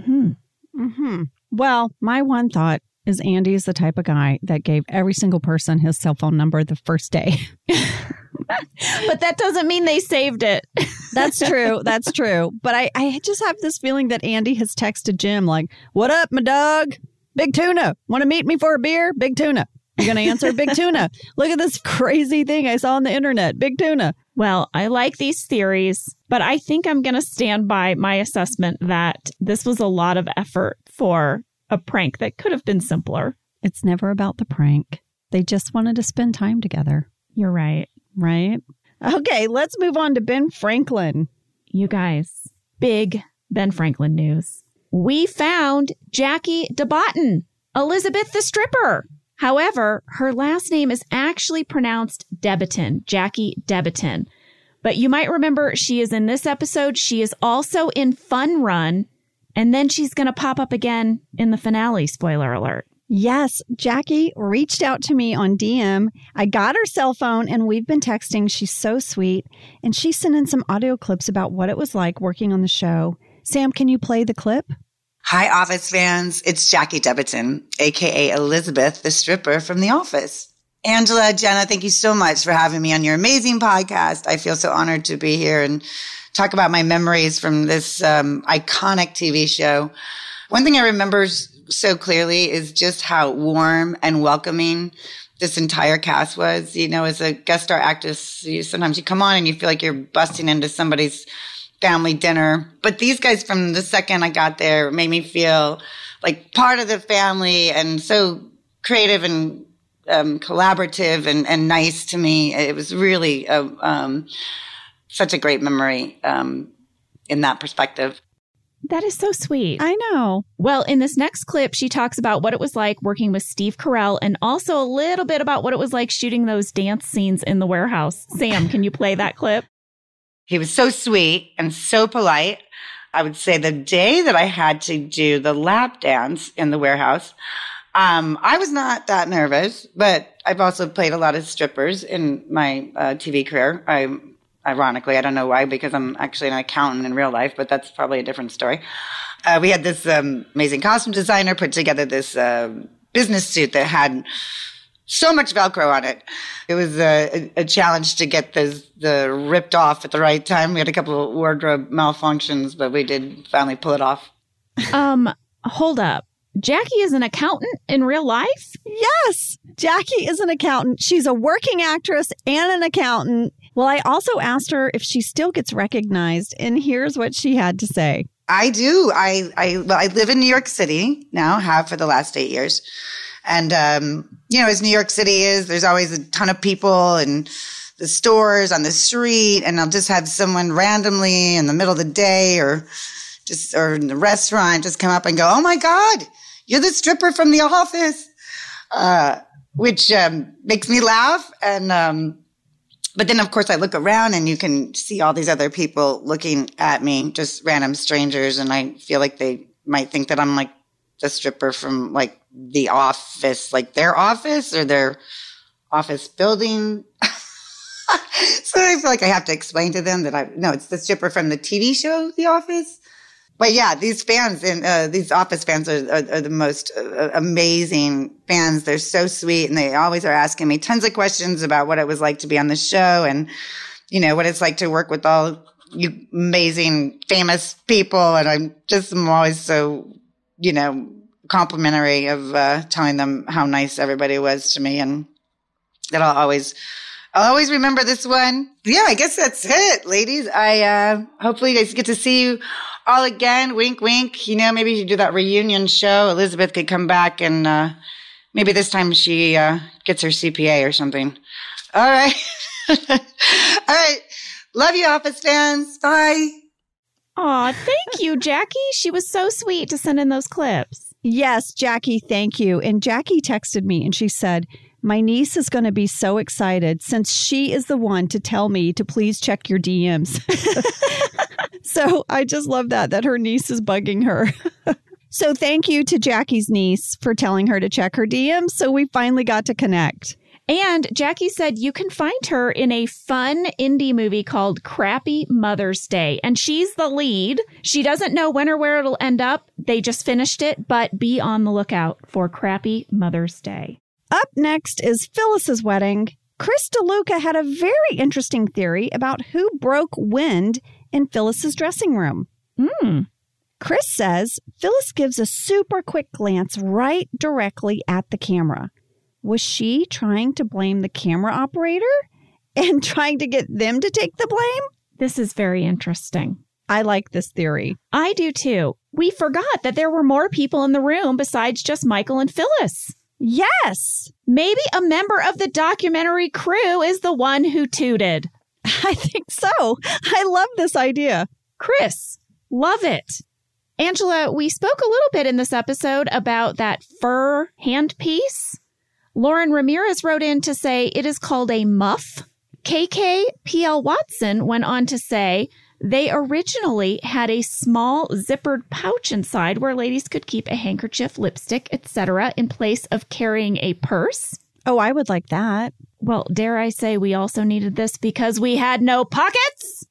Well, my one thought is Andy is the type of guy that gave every single person his cell phone number the first day. But that doesn't mean they saved it. That's true. That's true. But I just have this feeling that Andy has texted Jim like, "What up, my dog? Big Tuna. Want to meet me for a beer? Big Tuna. You're going to answer Big Tuna. Look at this crazy thing I saw on the internet. Big Tuna." Well, I like these theories, but I think I'm going to stand by my assessment that this was a lot of effort for a prank that could have been simpler. It's never about the prank. They just wanted to spend time together. You're right. Right? Okay, let's move on to Ben Franklin. You guys, big Ben Franklin news. We found Jackie DeBotton, Elizabeth the stripper. However, her last name is actually pronounced Debiton, Jackie Debiton. But you might remember she is in this episode. She is also in Fun Run. And then she's going to pop up again in the finale, spoiler alert. Yes, Jackie reached out to me on DM. I got her cell phone and we've been texting. She's so sweet. And she sent in some audio clips about what it was like working on the show. Sam, can you play the clip? Hi, Office fans. It's Jackie Debiton, a.k.a. Elizabeth, the stripper from The Office. Angela, Jenna, thank you so much for having me on your amazing podcast. I feel so honored to be here and talk about my memories from this iconic TV show. One thing I remember so clearly is just how warm and welcoming this entire cast was. As a guest star actress, sometimes you come on and you feel like you're busting into somebody's family dinner. But these guys, from the second I got there, made me feel like part of the family and so creative and collaborative and nice to me. It was really such a great memory in that perspective. That is so sweet. I know. Well, in this next clip, she talks about what it was like working with Steve Carell and also a little bit about what it was like shooting those dance scenes in the warehouse. Sam, can you play that clip? He was so sweet and so polite. I would say the day that I had to do the lap dance in the warehouse, I was not that nervous, but I've also played a lot of strippers in my TV career. Ironically, I don't know why, because I'm actually an accountant in real life, but that's probably a different story. We had this amazing costume designer put together this business suit that had so much Velcro on it. It was a challenge to get the ripped off at the right time. We had a couple of wardrobe malfunctions, but we did finally pull it off. Hold up. Jackie is an accountant in real life? Yes, Jackie is an accountant. She's a working actress and an accountant. Well, I also asked her if she still gets recognized, and here's what she had to say. I do. I live in New York City now, have for the last 8 years. And, as New York City is, there's always a ton of people and the stores on the street, and I'll just have someone randomly in the middle of the day or in the restaurant just come up and go, "Oh my God, you're the stripper from The Office," which makes me laugh. And but then, of course, I look around and you can see all these other people looking at me, just random strangers, and I feel like they might think that I'm like the stripper from like The Office, like their office or their office building. So I feel like I have to explain to them that it's the stripper from the TV show, The Office. But yeah, these fans and these Office fans are the most amazing fans. They're so sweet, and they always are asking me tons of questions about what it was like to be on the show, and what it's like to work with all you amazing, famous people. And I'm always so complimentary of telling them how nice everybody was to me, and that I'll always remember this one. Yeah, I guess that's it, ladies. Hopefully you guys get to see you all again. Wink, wink. Maybe you do that reunion show. Elizabeth could come back, and maybe this time she gets her CPA or something. All right. All right. Love you, Office fans. Bye. Aw, thank you, Jackie. She was so sweet to send in those clips. Yes, Jackie, thank you. And Jackie texted me and she said, my niece is going to be so excited since she is the one to tell me to please check your DMs. So I just love that her niece is bugging her. So thank you to Jackie's niece for telling her to check her DMs. So we finally got to connect. And Jackie said you can find her in a fun indie movie called Crappy Mother's Day. And she's the lead. She doesn't know when or where it'll end up. They just finished it, but be on the lookout for Crappy Mother's Day. Up next is Phyllis's wedding. Chris DeLuca had a very interesting theory about who broke wind in Phyllis's dressing room. Chris says Phyllis gives a super quick glance right directly at the camera. Was she trying to blame the camera operator and trying to get them to take the blame? This is very interesting. I like this theory. I do too. We forgot that there were more people in the room besides just Michael and Phyllis. Yes. Maybe a member of the documentary crew is the one who tooted. I think so. I love this idea. Chris, love it. Angela, we spoke a little bit in this episode about that fur handpiece. Lauren Ramirez wrote in to say it is called a muff. KK P.L. Watson went on to say they originally had a small zippered pouch inside where ladies could keep a handkerchief, lipstick, etc. in place of carrying a purse. Oh, I would like that. Well, dare I say we also needed this because we had no pockets?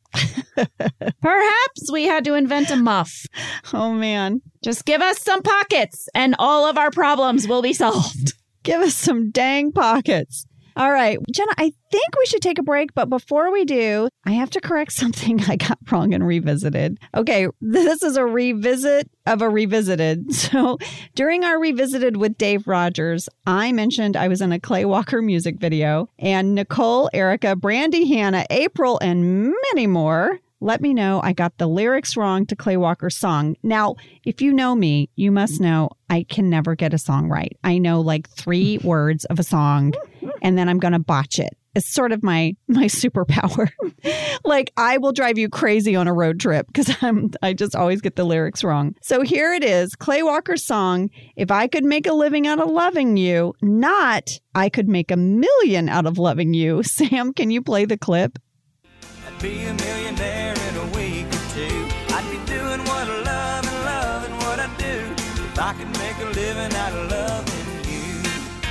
Perhaps we had to invent a muff. Oh, man. Just give us some pockets and all of our problems will be solved. Give us some dang pockets. All right, Jenna, I think we should take a break. But before we do, I have to correct something I got wrong in Revisited. Okay, this is a revisit of a Revisited. So during our Revisited with Dave Rogers, I mentioned I was in a Clay Walker music video. And Nicole, Erica, Brandy, Hannah, April, and many more let me know I got the lyrics wrong to Clay Walker's song. Now, if you know me, you must know I can never get a song right. I know like 3 words of a song, and then I'm going to botch it. It's sort of my superpower. Like, I will drive you crazy on a road trip because I just always get the lyrics wrong. So here it is, Clay Walker's song, If I Could Make a Living Out of Loving You, not I Could Make a Million Out of Loving You. Sam, can you play the clip? I'd be a millionaire in a week or 2. I'd be doing what I love and loving what I do. If I could make a living out of loving you.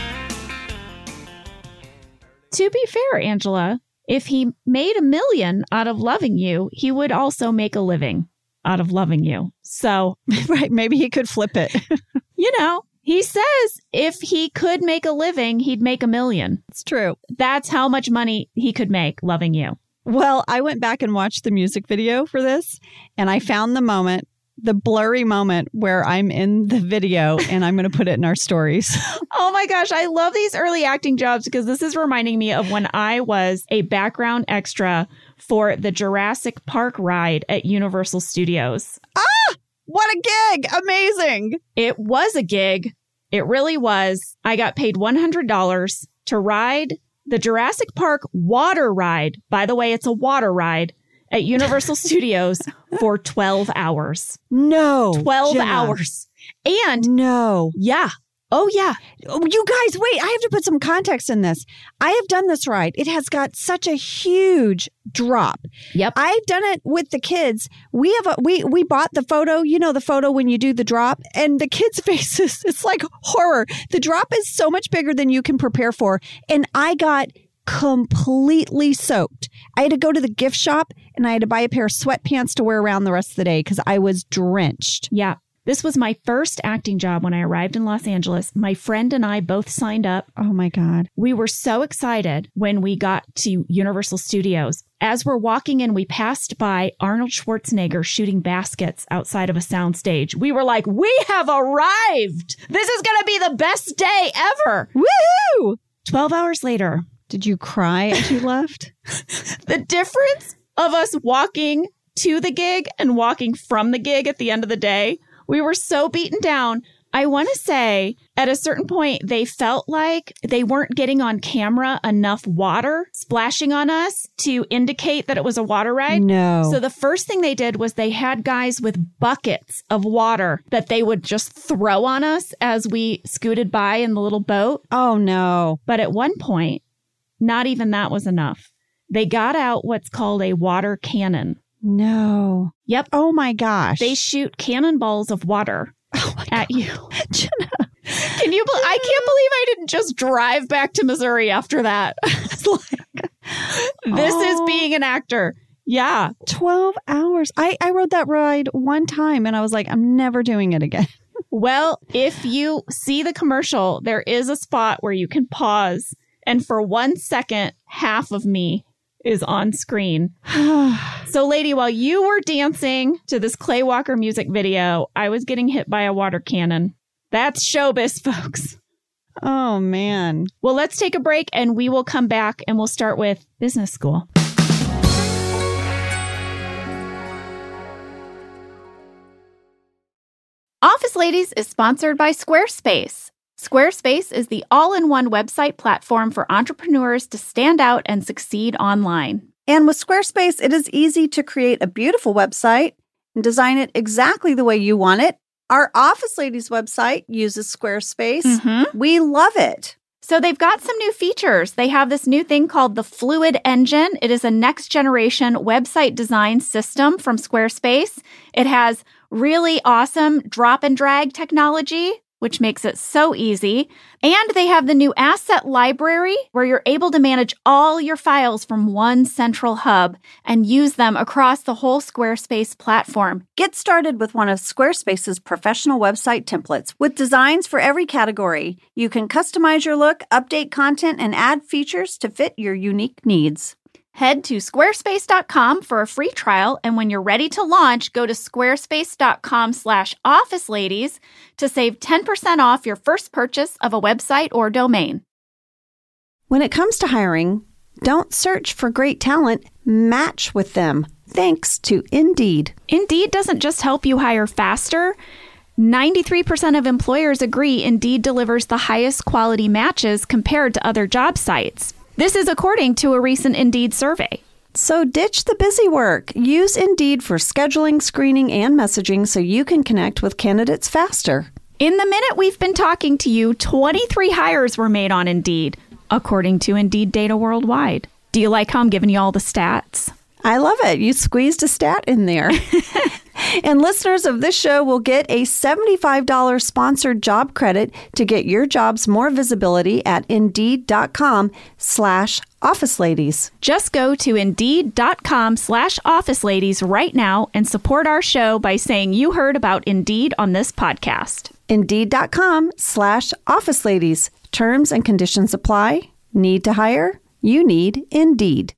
To be fair, Angela, if he made $1 million out of loving you, he would also make a living out of loving you. So, right, maybe he could flip it. He says if he could make a living, he'd make $1 million. It's true. That's how much money he could make loving you. Well, I went back and watched the music video for this, and I found the blurry moment where I'm in the video, and I'm going to put it in our stories. Oh my gosh, I love these early acting jobs because this is reminding me of when I was a background extra for the Jurassic Park ride at Universal Studios. Ah, what a gig. Amazing. It was a gig. It really was. I got paid $100 to ride the Jurassic Park water ride. By the way, it's a water ride at Universal Studios for 12 hours. No. 12 Jenna. hours. And no. Yeah. Oh, yeah. You guys, wait, I have to put some context in this. I have done this ride. It has got such a huge drop. Yep. I've done it with the kids. We bought the photo, the photo when you do the drop, and the kids' faces, it's like horror. The drop is so much bigger than you can prepare for. And I got completely soaked. I had to go to the gift shop and I had to buy a pair of sweatpants to wear around the rest of the day because I was drenched. Yeah. This was my first acting job when I arrived in Los Angeles. My friend and I both signed up. Oh, my God. We were so excited when we got to Universal Studios. As we're walking in, we passed by Arnold Schwarzenegger shooting baskets outside of a soundstage. We were like, we have arrived. This is going to be the best day ever. Woohoo! 12 hours later. Did you cry as you left? The difference of us walking to the gig and walking from the gig at the end of the day, we were so beaten down. I want to say at a certain point, they felt like they weren't getting on camera enough water splashing on us to indicate that it was a water ride. No. So the first thing they did was they had guys with buckets of water that they would just throw on us as we scooted by in the little boat. Oh, no. But at one point, not even that was enough. They got out what's called a water cannon. No. Yep. Oh, my gosh. They shoot cannonballs of water at you. Jenna. Can you? I can't believe I didn't just drive back to Missouri after that. It's like, this is being an actor. Yeah. 12 hours. I rode that ride one time and I was like, I'm never doing it again. Well, if you see the commercial, there is a spot where you can pause. And for 1 second, half of me is on screen. So, lady, while you were dancing to this Clay Walker music video, I was getting hit by a water cannon. That's showbiz, folks. Oh, man. Well, let's take a break and we will come back and we'll start with business school. Office Ladies is sponsored by Squarespace. Squarespace is the all-in-one website platform for entrepreneurs to stand out and succeed online. And with Squarespace, it is easy to create a beautiful website and design it exactly the way you want it. Our Office Ladies website uses Squarespace. Mm-hmm. We love it. So they've got some new features. They have this new thing called the Fluid Engine. It is a next-generation website design system from Squarespace. It has really awesome drop-and-drag technology, which makes it so easy. And they have the new asset library where you're able to manage all your files from one central hub and use them across the whole Squarespace platform. Get started with one of Squarespace's professional website templates with designs for every category. You can customize your look, update content, and add features to fit your unique needs. Head to squarespace.com for a free trial, and when you're ready to launch, go to squarespace.com/officeladies to save 10% off your first purchase of a website or domain. When it comes to hiring, don't search for great talent, match with them. Thanks to Indeed. Indeed doesn't just help you hire faster. 93% of employers agree Indeed delivers the highest quality matches compared to other job sites. This is according to a recent Indeed survey. So ditch the busy work. Use Indeed for scheduling, screening, and messaging so you can connect with candidates faster. In the minute we've been talking to you, 23 hires were made on Indeed, according to Indeed data worldwide. Do you like how I'm giving you all the stats? I love it. You squeezed a stat in there. And listeners of this show will get a $75 sponsored job credit to get your jobs more visibility at Indeed.com/officeladies. Just go to Indeed.com/officeladies right now and support our show by saying you heard about Indeed on this podcast. Indeed.com/officeladies. Terms and conditions apply. Need to hire? You need Indeed.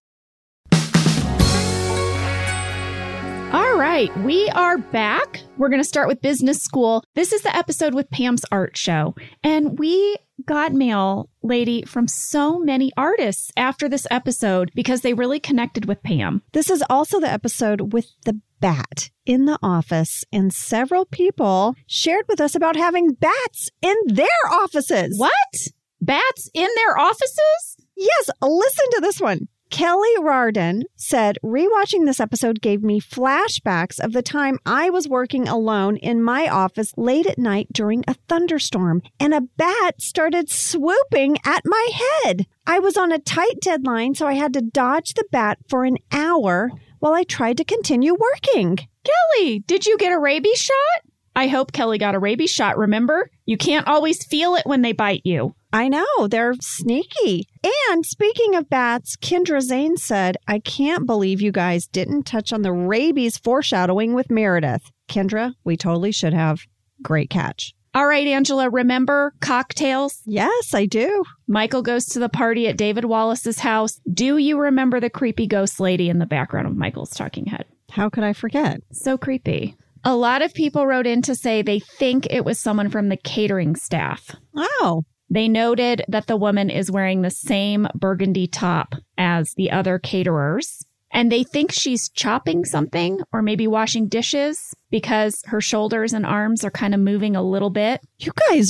All right, we are back. We're going to start with business school. This is the episode with Pam's art show. And we got mail, lady, from so many artists after this episode because they really connected with Pam. This is also the episode with the bat in the office. And several people shared with us about having bats in their offices. What? Bats in their offices? Yes, listen to this one. Kelly Rardon said, rewatching this episode gave me flashbacks of the time I was working alone in my office late at night during a thunderstorm, and a bat started swooping at my head. I was on a tight deadline, so I had to dodge the bat for an hour while I tried to continue working. Kelly, did you get a rabies shot? I hope Kelly got a rabies shot, remember? You can't always feel it when they bite you. I know, they're sneaky. And speaking of bats, Kendra Zane said, I can't believe you guys didn't touch on the rabies foreshadowing with Meredith. Kendra, we totally should have. Great catch. All right, Angela, remember cocktails? Yes, I do. Michael goes to the party at David Wallace's house. Do you remember the creepy ghost lady in the background of Michael's talking head? How could I forget? So creepy. A lot of people wrote in to say they think it was someone from the catering staff. Oh. They noted that the woman is wearing the same burgundy top as the other caterers, and they think she's chopping something or maybe washing dishes because her shoulders and arms are kind of moving a little bit. You guys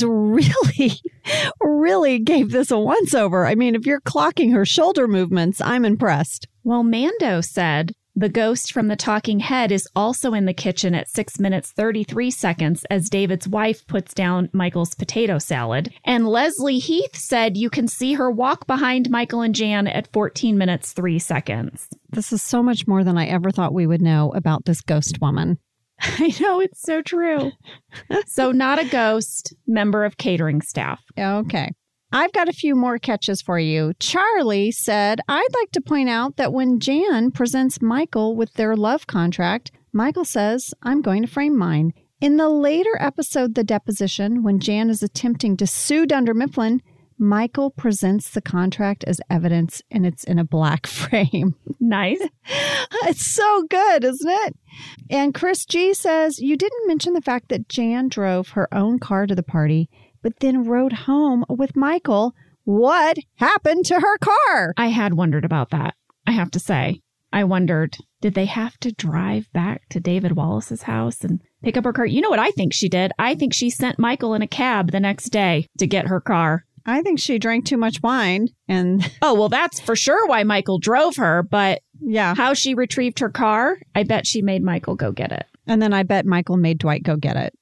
really gave this a once-over. I mean, if you're clocking her shoulder movements, I'm impressed. Well, Mando said the ghost from the talking head is also in the kitchen at 6 minutes 33 seconds as David's wife puts down Michael's potato salad. And Leslie Heath said you can see her walk behind Michael and Jan at 14 minutes 3 seconds. This is so much more than I ever thought we would know about this ghost woman. I know, it's so true. So not a ghost, member of catering staff. Okay. I've got a few more catches for you. Charlie said, I'd like to point out that when Jan presents Michael with their love contract, Michael says, I'm going to frame mine. In the later episode, The Deposition, when Jan is attempting to sue Dunder Mifflin, Michael presents the contract as evidence, and it's in a black frame. Nice. It's so good, isn't it? And Chris G says, you didn't mention the fact that Jan drove her own car to the party, but then rode home with Michael. What happened to her car? I had wondered about that, I have to say. I wondered, did they have to drive back to David Wallace's house and pick up her car? You know what I think she did? I think she sent Michael in a cab the next day to get her car. I think she drank too much wine and... Oh, well, that's for sure why Michael drove her, but yeah, how she retrieved her car, I bet she made Michael go get it. And then I bet Michael made Dwight go get it.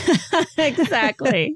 Exactly.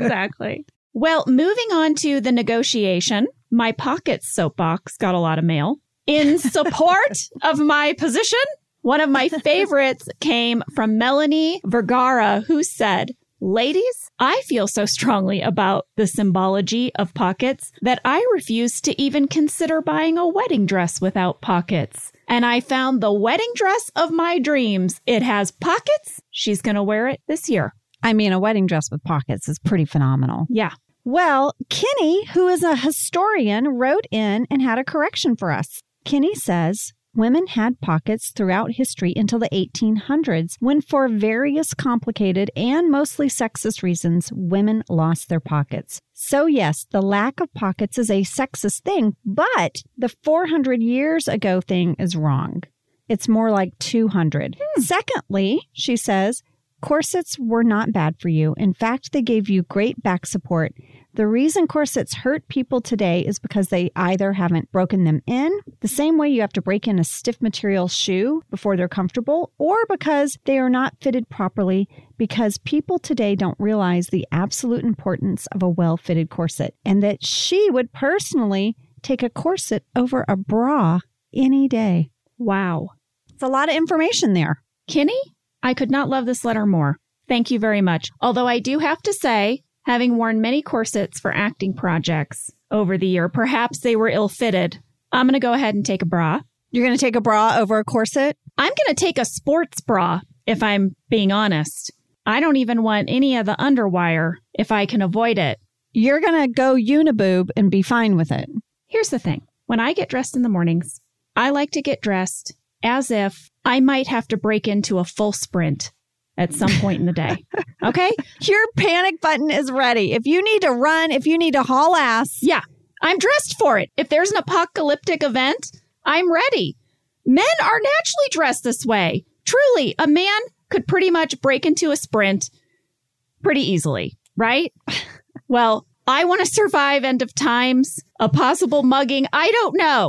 Well, moving on to the negotiation, my Pockets soapbox got a lot of mail. In support of my position, one of my favorites came from Melanie Vergara, who said, ladies, I feel so strongly about the symbology of pockets that I refuse to even consider buying a wedding dress without pockets. And I found the wedding dress of my dreams. It has pockets. She's going to wear it this year. I mean, a wedding dress with pockets is pretty phenomenal. Yeah. Well, Kenny, who is a historian, wrote in and had a correction for us. Kenny says, women had pockets throughout history until the 1800s, when for various complicated and mostly sexist reasons, women lost their pockets. So yes, the lack of pockets is a sexist thing, but the 400 years ago thing is wrong. It's more like 200. Secondly, she says, corsets were not bad for you. In fact, they gave you great back support. The reason corsets hurt people today is because they either haven't broken them in, the same way you have to break in a stiff material shoe before they're comfortable, or because they are not fitted properly, because people today don't realize the absolute importance of a well-fitted corset, and that she would personally take a corset over a bra any day. Wow. It's a lot of information there. Kenny, I could not love this letter more. Thank you very much. Although I do have to say, having worn many corsets for acting projects over the year, perhaps they were ill-fitted. I'm going to go ahead and take a bra. You're going to take a bra over a corset? I'm going to take a sports bra, if I'm being honest. I don't even want any of the underwire if I can avoid it. You're going to go uniboob and be fine with it. Here's the thing. When I get dressed in the mornings, I like to get dressed as if I might have to break into a full sprint at some point in the day. Okay? Your panic button is ready. If you need to run, if you need to haul ass. Yeah, I'm dressed for it. If there's an apocalyptic event, I'm ready. Men are naturally dressed this way. Truly, a man could pretty much break into a sprint pretty easily, right? Well, I want to survive end of times, a possible mugging. I don't know.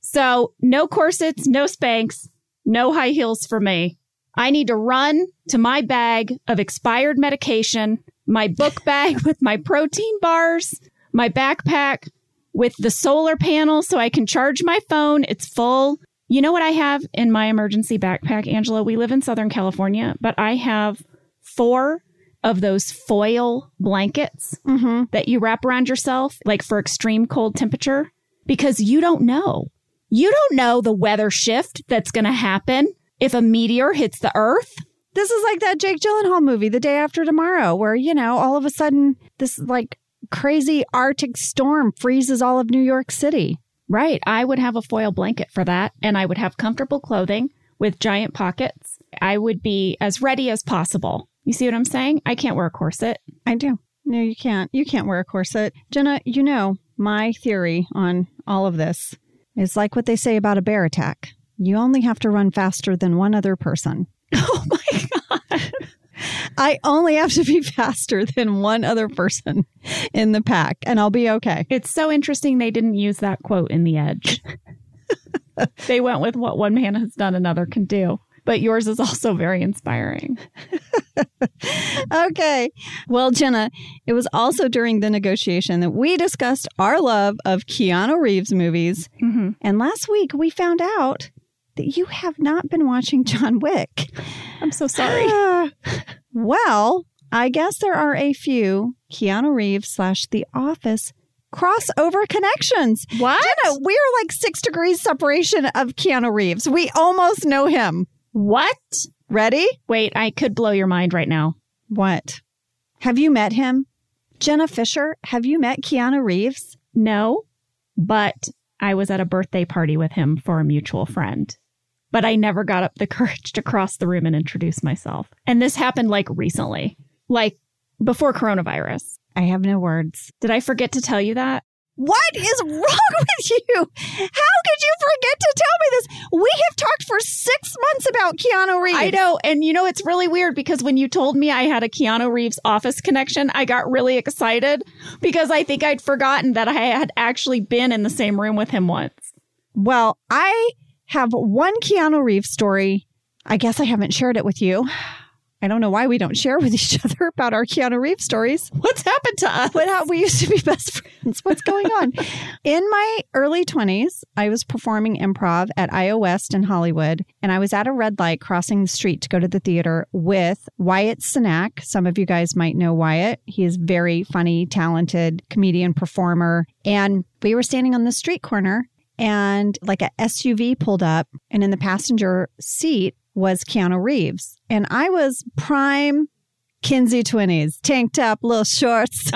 So no corsets, no Spanx, no high heels for me. I need to run to my bag of expired medication, my book bag with my protein bars, my backpack with the solar panel so I can charge my phone. It's full. You know what I have in my emergency backpack, Angela? We live in Southern California, but I have 4 of those foil blankets that you wrap around yourself, like for extreme cold temperature, because you don't know. You don't know the weather shift that's going to happen if a meteor hits the Earth. This is like that Jake Gyllenhaal movie, The Day After Tomorrow, where, you know, all of a sudden this like crazy Arctic storm freezes all of New York City. Right. I would have a foil blanket for that, and I would have comfortable clothing with giant pockets. I would be as ready as possible. You see what I'm saying? I can't wear a corset. I do. No, you can't. You can't wear a corset. Jenna, you know, my theory on all of this is like what they say about a bear attack. You only have to run faster than one other person. Oh, my God. I only have to be faster than one other person in the pack, and I'll be okay. It's so interesting they didn't use that quote in The Edge. They went with what one man has done, another can do. But yours is also very inspiring. Okay. Well, Jenna, it was also during the negotiation that we discussed our love of Keanu Reeves movies. Mm-hmm. And last week we found out that you have not been watching John Wick. I'm so sorry. Well, I guess there are a few Keanu Reeves / The Office crossover connections. What? Jenna, we are like 6 degrees separation of Keanu Reeves. We almost know him. What? Ready? Wait, I could blow your mind right now. What? Have you met him? Jenna Fisher, have you met Keanu Reeves? No, but I was at a birthday party with him for a mutual friend. But I never got up the courage to cross the room and introduce myself. And this happened like recently, like before coronavirus. I have no words. Did I forget to tell you that? What is wrong with you? How could you forget to tell me this? We have talked for 6 months about Keanu Reeves. I know. And you know, it's really weird because when you told me I had a Keanu Reeves Office connection, I got really excited because I think I'd forgotten that I had actually been in the same room with him once. Well, I have one Keanu Reeves story. I guess I haven't shared it with you. I don't know why we don't share with each other about our Keanu Reeves stories. What's happened to us? We used to be best friends. What's going on? In my early 20s, I was performing improv at IO West in Hollywood, and I was at a red light crossing the street to go to the theater with Wyatt Cenac. Some of you guys might know Wyatt. He is very funny, talented comedian, performer. And we were standing on the street corner, and like a SUV pulled up, and in the passenger seat was Keanu Reeves. And I was prime Kinsey 20s, tank top, little shorts.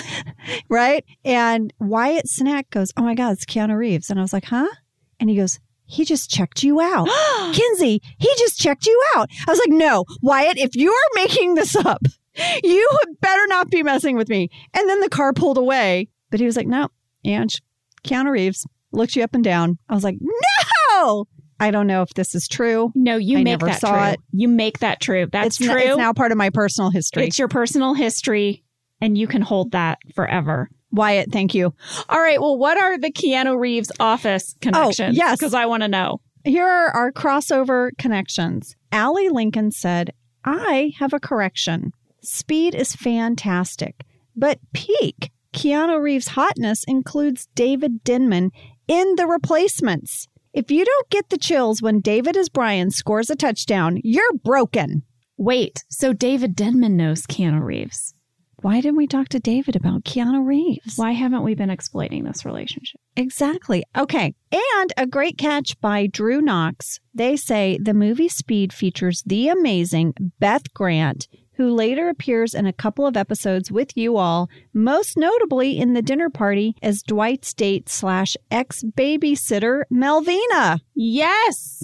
Right? And Wyatt Cenac goes, "Oh my God, it's Keanu Reeves." And I was like, "Huh?" And he goes, "He just checked you out." Kinsey, he just checked you out. I was like, "No, Wyatt, if you are making this up, you better not be messing with me." And then the car pulled away. But he was like, "No, Ange, Keanu Reeves looked you up and down." I was like, "No!" I don't know if this is true. No, you I make never that saw true. it. You make that true. That's true. It's now part of my personal history. It's your personal history, and you can hold that forever. Wyatt, thank you. All right. Well, what are the Keanu Reeves Office connections? Oh, yes. Because I want to know. Here are our crossover connections. Allie Lincoln said, "I have a correction. Speed is fantastic, but peak Keanu Reeves' hotness includes David Denman in The Replacements. If you don't get the chills when David as Brian scores a touchdown, you're broken." Wait, so David Denman knows Keanu Reeves. Why didn't we talk to David about Keanu Reeves? Why haven't we been exploiting this relationship? Exactly. Okay. And a great catch by Drew Knox. They say the movie Speed features the amazing Beth Grant, who later appears in a couple of episodes with you all, most notably in The Dinner Party as Dwight's date / ex-babysitter, Melvina. Yes.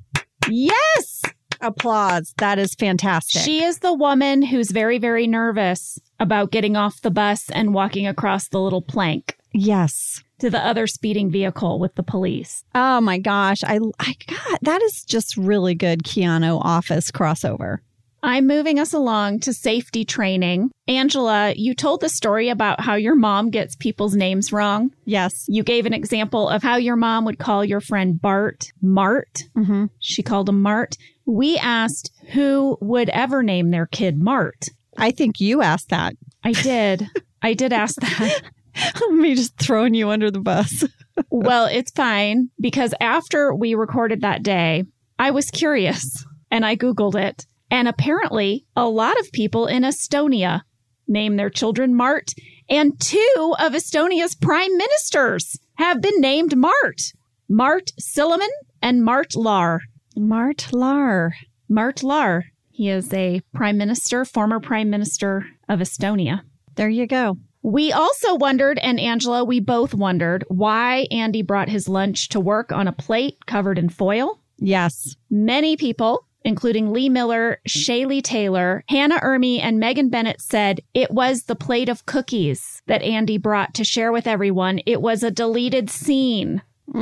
Yes. Applause. That is fantastic. She is the woman who's very, very nervous about getting off the bus and walking across the little plank. Yes. To the other speeding vehicle with the police. Oh my gosh. God, that is just really good Keanu Office crossover. I'm moving us along to safety training. Angela, you told the story about how your mom gets people's names wrong. Yes. You gave an example of how your mom would call your friend Bart Mart. Mm-hmm. She called him Mart. We asked who would ever name their kid Mart. I think you asked that. I did. I did ask that. Me just throwing you under the bus. Well, it's fine, because after we recorded that day, I was curious and I Googled it. And apparently, a lot of people in Estonia name their children Mart, and 2 of Estonia's prime ministers have been named Mart. Mart Silliman and Mart Laar. Mart Laar. Mart Laar. He is a prime minister, former prime minister of Estonia. There you go. We also wondered, and Angela, we both wondered, why Andy brought his lunch to work on a plate covered in foil. Yes. Many people, including Lee Miller, Shaylee Taylor, Hannah Ermey, and Megan Bennett, said it was the plate of cookies that Andy brought to share with everyone. It was a deleted scene.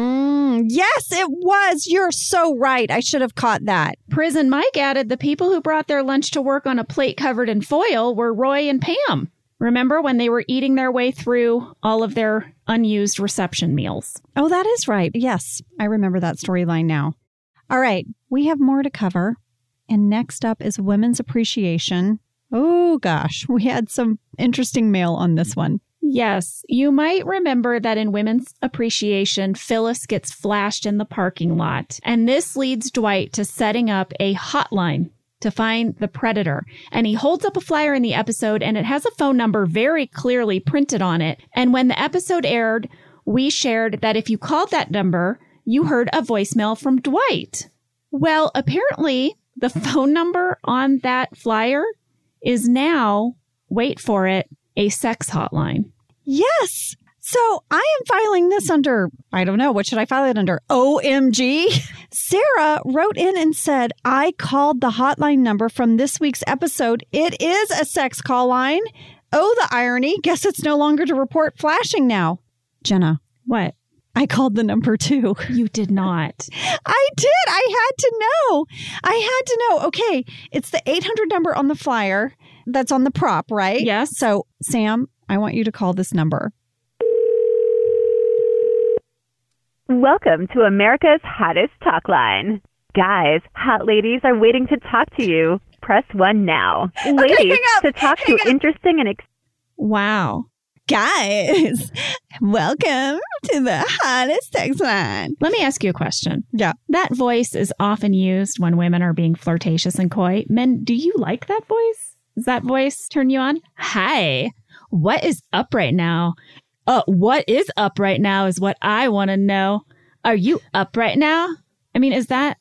Yes, it was. You're so right. I should have caught that. Prison Mike added the people who brought their lunch to work on a plate covered in foil were Roy and Pam. Remember when they were eating their way through all of their unused reception meals? Oh, that is right. Yes, I remember that storyline now. All right, we have more to cover. And next up is Women's Appreciation. Oh, gosh, we had some interesting mail on this one. Yes, you might remember that in Women's Appreciation, Phyllis gets flashed in the parking lot. And this leads Dwight to setting up a hotline to find the predator. And he holds up a flyer in the episode, and it has a phone number very clearly printed on it. And when the episode aired, we shared that if you called that number, you heard a voicemail from Dwight. Well, apparently, the phone number on that flyer is now, wait for it, a sex hotline. Yes. So I am filing this under, I don't know, what should I file it under? OMG. Sarah wrote in and said, I called the hotline number from this week's episode. It is a sex call line. Oh, the irony. Guess it's no longer to report flashing now. Jenna. What? I called the number too. You did not. I did. I had to know. Okay, it's the 800 number on the flyer that's on the prop, right? Yes. So, Sam, I want you to call this number. Welcome to America's hottest talk line. Guys, hot ladies are waiting to talk to you. Press 1 now. Ladies, to talk to interesting and... Wow. Guys, welcome to the hottest text line. Let me ask you a question. Yeah. That voice is often used when women are being flirtatious and coy. Men, do you like that voice? Does that voice turn you on? Hi. What is up right now? What is up right now is what I want to know. Are you up right now? I mean, is that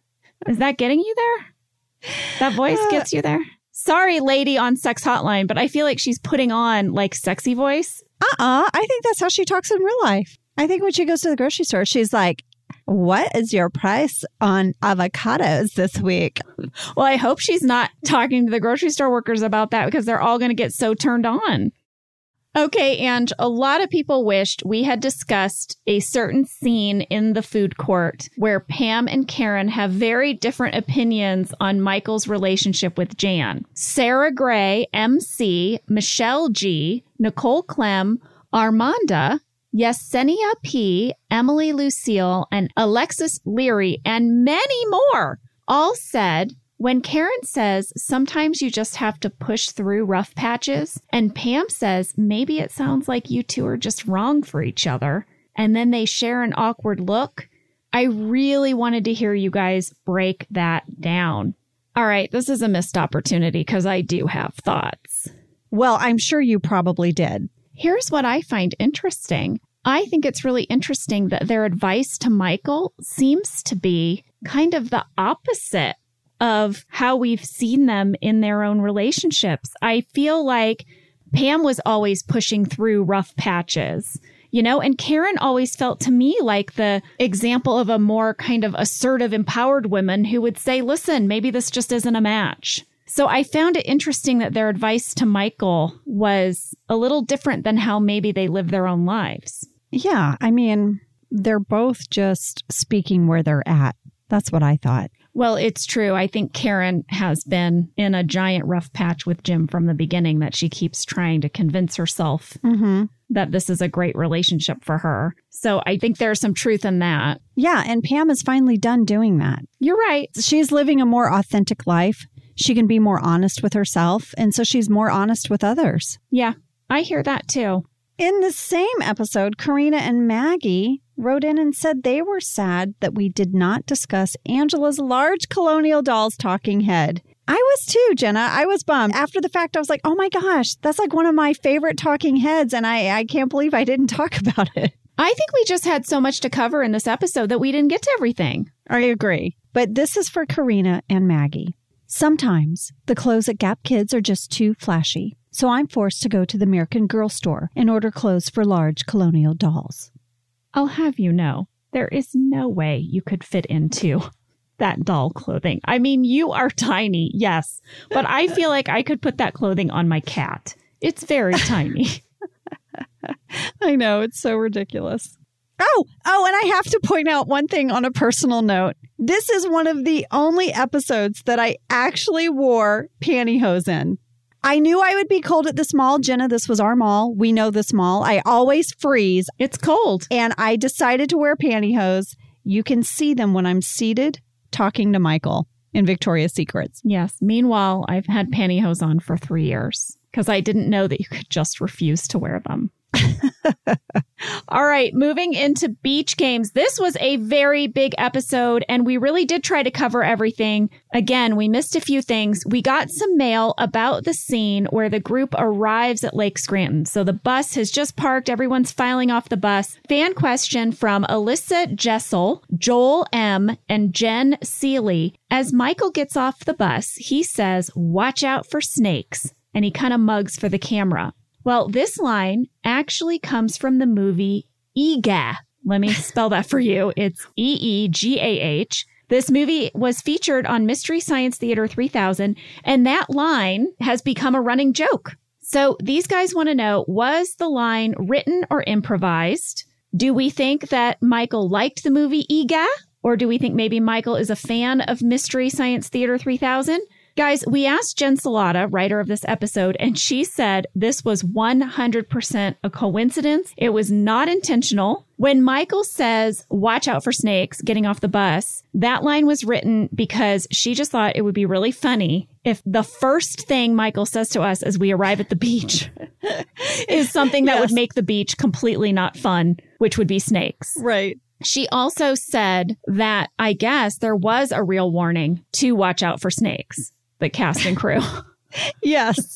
getting you there? That voice gets you there? Sorry, lady on Sex Hotline, but I feel like she's putting on like sexy voice. I think that's how she talks in real life. I think when she goes to the grocery store, she's like, what is your price on avocados this week? Well, I hope she's not talking to the grocery store workers about that, because they're all going to get so turned on. Okay, and a lot of people wished we had discussed a certain scene in the food court where Pam and Karen have very different opinions on Michael's relationship with Jan. Sarah Gray, MC, Michelle G, Nicole Clem, Armanda, Yesenia P, Emily Lucille, and Alexis Leary, and many more all said, when Karen says, sometimes you just have to push through rough patches, and Pam says, maybe it sounds like you two are just wrong for each other, and then they share an awkward look, I really wanted to hear you guys break that down. All right, this is a missed opportunity because I do have thoughts. Well, I'm sure you probably did. Here's what I find interesting. I think it's really interesting that their advice to Michael seems to be kind of the opposite of how we've seen them in their own relationships. I feel like Pam was always pushing through rough patches, you know, and Karen always felt to me like the example of a more kind of assertive, empowered woman who would say, listen, maybe this just isn't a match. So I found it interesting that their advice to Michael was a little different than how maybe they live their own lives. Yeah, I mean, they're both just speaking where they're at. That's what I thought. Well, it's true. I think Karen has been in a giant rough patch with Jim from the beginning, that she keeps trying to convince herself that this is a great relationship for her. So I think there's some truth in that. Yeah, and Pam is finally done doing that. You're right. She's living a more authentic life. She can be more honest with herself, and so she's more honest with others. Yeah, I hear that too. In the same episode, Karina and Maggie wrote in and said they were sad that we did not discuss Angela's large Colonial Dolls talking head. I was too, Jenna. I was bummed. After the fact, I was like, oh my gosh, that's like one of my favorite talking heads, and I can't believe I didn't talk about it. I think we just had so much to cover in this episode that we didn't get to everything. I agree. But this is for Karina and Maggie. Sometimes the clothes at Gap Kids are just too flashy. So I'm forced to go to the American Girl store and order clothes for large Colonial Dolls. I'll have you know, there is no way you could fit into that doll clothing. I mean, you are tiny, yes, but I feel like I could put that clothing on my cat. It's very tiny. I know, it's so ridiculous. Oh, and I have to point out one thing on a personal note. This is one of the only episodes that I actually wore pantyhose in. I knew I would be cold at this mall. Jenna, this was our mall. We know this mall. I always freeze. It's cold. And I decided to wear pantyhose. You can see them when I'm seated talking to Michael in Victoria's Secrets. Yes. Meanwhile, I've had pantyhose on for 3 years because I didn't know that you could just refuse to wear them. All right, moving into beach games. This was a very big episode, and we really did try to cover everything. Again, we missed a few things. We got some mail about the scene where the group arrives at Lake Scranton. So the bus has just parked. Everyone's filing off the bus. Fan question from Alyssa Jessel, Joel M., and Jen Seeley. As Michael gets off the bus, he says, "Watch out for snakes," and he kind of mugs for the camera. Well, this line actually comes from the movie EEGAH. Let me spell that for you. It's EEGAH. This movie was featured on Mystery Science Theater 3000, and that line has become a running joke. So these guys want to know, was the line written or improvised? Do we think that Michael liked the movie EEGAH? Or do we think maybe Michael is a fan of Mystery Science Theater 3000? Guys, we asked Jen Salata, writer of this episode, and she said this was 100% a coincidence. It was not intentional. When Michael says, "Watch out for snakes," getting off the bus, that line was written because she just thought it would be really funny if the first thing Michael says to us as we arrive at the beach is something that would make the beach completely not fun, which would be snakes. Right. She also said that I guess there was a real warning to watch out for snakes. The cast and crew. Yes.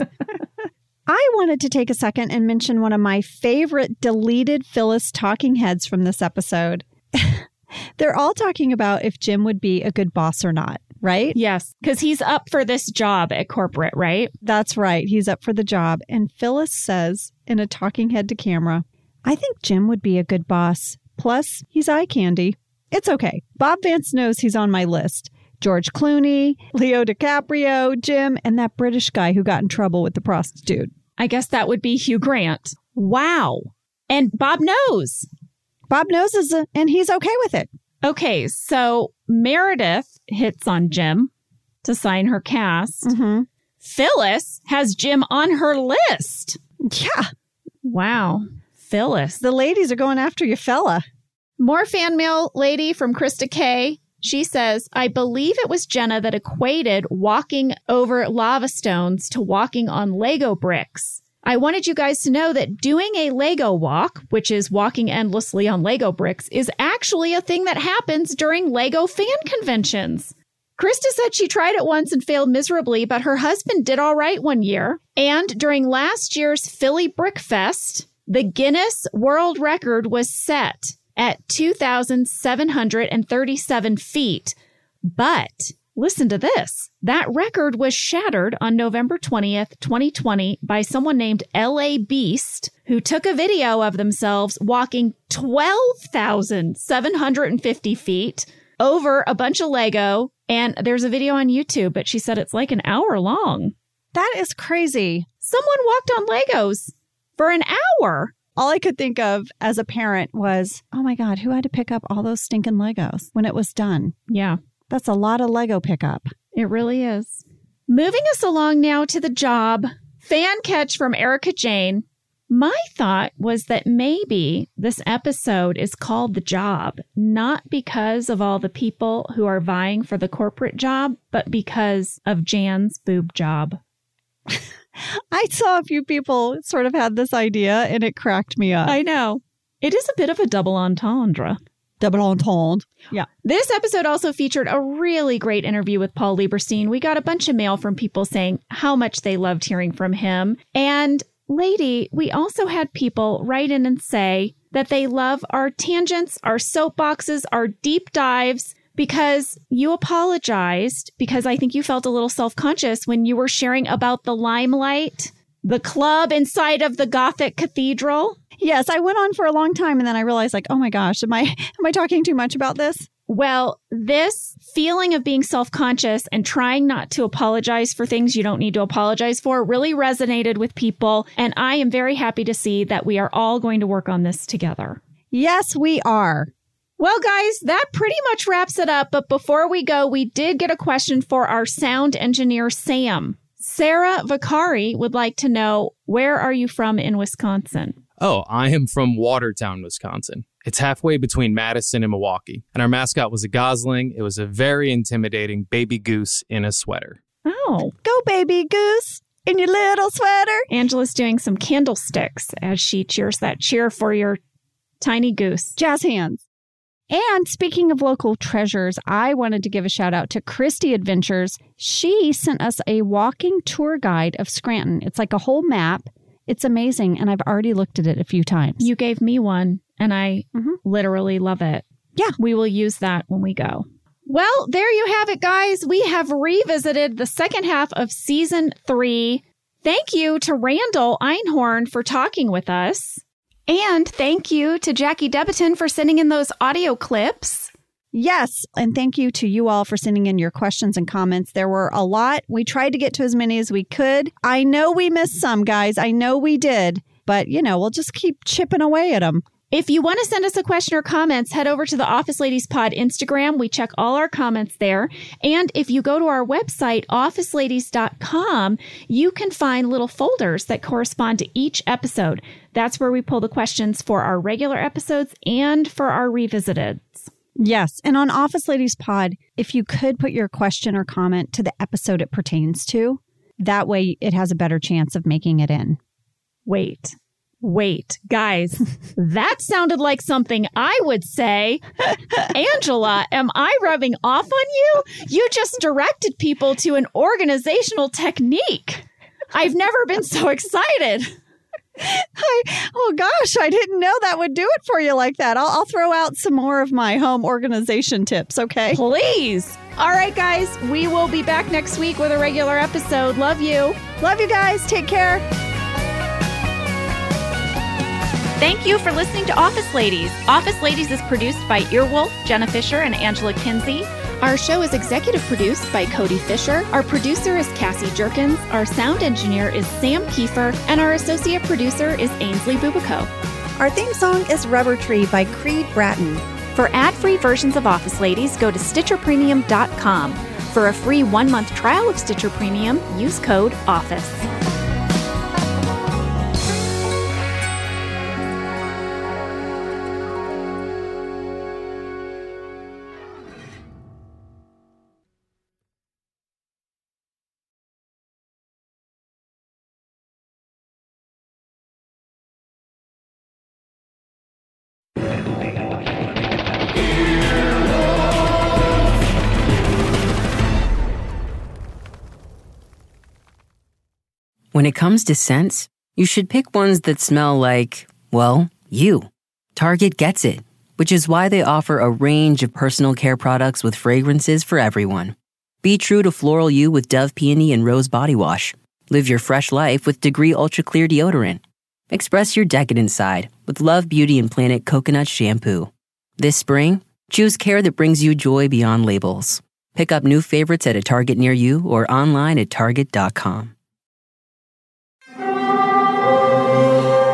I wanted to take a second and mention one of my favorite deleted Phyllis talking heads from this episode. They're all talking about if Jim would be a good boss or not, right? Yes, because he's up for this job at corporate, right? That's right. He's up for the job. And Phyllis says in a talking head to camera, "I think Jim would be a good boss. Plus, he's eye candy. It's okay. Bob Vance knows he's on my list. George Clooney, Leo DiCaprio, Jim, and that British guy who got in trouble with the prostitute." I guess that would be Hugh Grant. Wow. And Bob knows. Bob knows, and he's okay with it. Okay, so Meredith hits on Jim to sign her cast. Mm-hmm. Phyllis has Jim on her list. Yeah. Wow. Phyllis. The ladies are going after you, fella. More fan mail, lady from Krista K. She says, "I believe it was Jenna that equated walking over lava stones to walking on Lego bricks. I wanted you guys to know that doing a Lego walk, which is walking endlessly on Lego bricks, is actually a thing that happens during Lego fan conventions." Krista said she tried it once and failed miserably, but her husband did all right one year. And during last year's Philly Brick Fest, the Guinness World Record was set at 2,737 feet. But listen to this. That record was shattered on November 20th, 2020 by someone named LA Beast, who took a video of themselves walking 12,750 feet over a bunch of Lego. And there's a video on YouTube, but she said it's like an hour long. That is crazy. Someone walked on Legos for an hour. All I could think of as a parent was, oh my God, who had to pick up all those stinking Legos when it was done? Yeah. That's a lot of Lego pickup. It really is. Moving us along now to The Job. Fan catch from Erica Jane. My thought was that maybe this episode is called The Job, not because of all the people who are vying for the corporate job, but because of Jan's boob job. I saw a few people sort of had this idea, and it cracked me up. I know. It is a bit of a double entendre. Double entendre. Yeah. This episode also featured a really great interview with Paul Lieberstein. We got a bunch of mail from people saying how much they loved hearing from him. And lady, we also had people write in and say that they love our tangents, our soapboxes, our deep dives, because you apologized, because I think you felt a little self-conscious when you were sharing about the Limelight, the club inside of the Gothic cathedral. Yes, I went on for a long time, and then I realized, like, oh my gosh, am I talking too much about this? Well, this feeling of being self-conscious and trying not to apologize for things you don't need to apologize for really resonated with people. And I am very happy to see that we are all going to work on this together. Yes, we are. Well, guys, that pretty much wraps it up. But before we go, we did get a question for our sound engineer, Sam. Sarah Vicari would like to know, where are you from in Wisconsin? Oh, I am from Watertown, Wisconsin. It's halfway between Madison and Milwaukee. And our mascot was a gosling. It was a very intimidating baby goose in a sweater. Oh. Go, baby goose, in your little sweater. Angela's doing some candlesticks as she cheers that cheer for your tiny goose. Jazz hands. And speaking of local treasures, I wanted to give a shout out to Christy Adventures. She sent us a walking tour guide of Scranton. It's like a whole map. It's amazing, and I've already looked at it a few times. You gave me one, and I literally love it. Yeah. We will use that when we go. Well, there you have it, guys. We have revisited the second half of Season 3. Thank you to Randall Einhorn for talking with us. And thank you to Jackie Debiton for sending in those audio clips. Yes, and thank you to you all for sending in your questions and comments. There were a lot. We tried to get to as many as we could. I know we missed some, guys. I know we did. But, we'll just keep chipping away at them. If you want to send us a question or comments, head over to the Office Ladies Pod Instagram. We check all our comments there. And if you go to our website, officeladies.com, you can find little folders that correspond to each episode. That's where we pull the questions for our regular episodes and for our revisiteds. Yes. And on Office Ladies Pod, if you could put your question or comment to the episode it pertains to, that way it has a better chance of making it in. Wait, guys, that sounded like something I would say. Angela, am I rubbing off on you? You just directed people to an organizational technique. I've never been so excited. Oh gosh, I didn't know that would do it for you like that. I'll throw out some more of my home organization tips, okay? Please. All right, guys, we will be back next week with a regular episode. Love you. Love you guys. Take care. Thank you for listening to Office Ladies. Office Ladies is produced by Earwolf, Jenna Fisher, and Angela Kinsey. Our show is executive produced by Cody Fisher. Our producer is Cassie Jerkins. Our sound engineer is Sam Kiefer. And our associate producer is Ainsley Bubico. Our theme song is Rubber Tree by Creed Bratton. For ad-free versions of Office Ladies, go to StitcherPremium.com. For a free 1-month trial of Stitcher Premium, use code OFFICE. When it comes to scents, you should pick ones that smell like, well, you. Target gets it, which is why they offer a range of personal care products with fragrances for everyone. Be true to floral you with Dove Peony and Rose Body Wash. Live your fresh life with Degree Ultra Clear Deodorant. Express your decadent side with Love Beauty and Planet Coconut Shampoo. This spring, choose care that brings you joy beyond labels. Pick up new favorites at a Target near you or online at Target.com.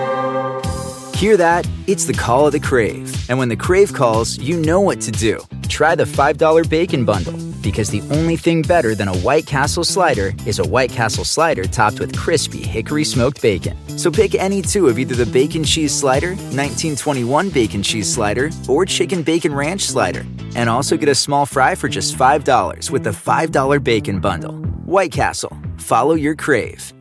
Hear that? It's the call of the Crave. And when the Crave calls, you know what to do. try the $5 Bacon Bundle, because the only thing better than a White Castle slider is a White Castle slider topped with crispy hickory smoked bacon. So pick any two of either the Bacon Cheese Slider, 1921 Bacon Cheese Slider, or Chicken Bacon Ranch Slider. And also get a small fry for just $5 with the $5 Bacon Bundle. White Castle. Follow your crave.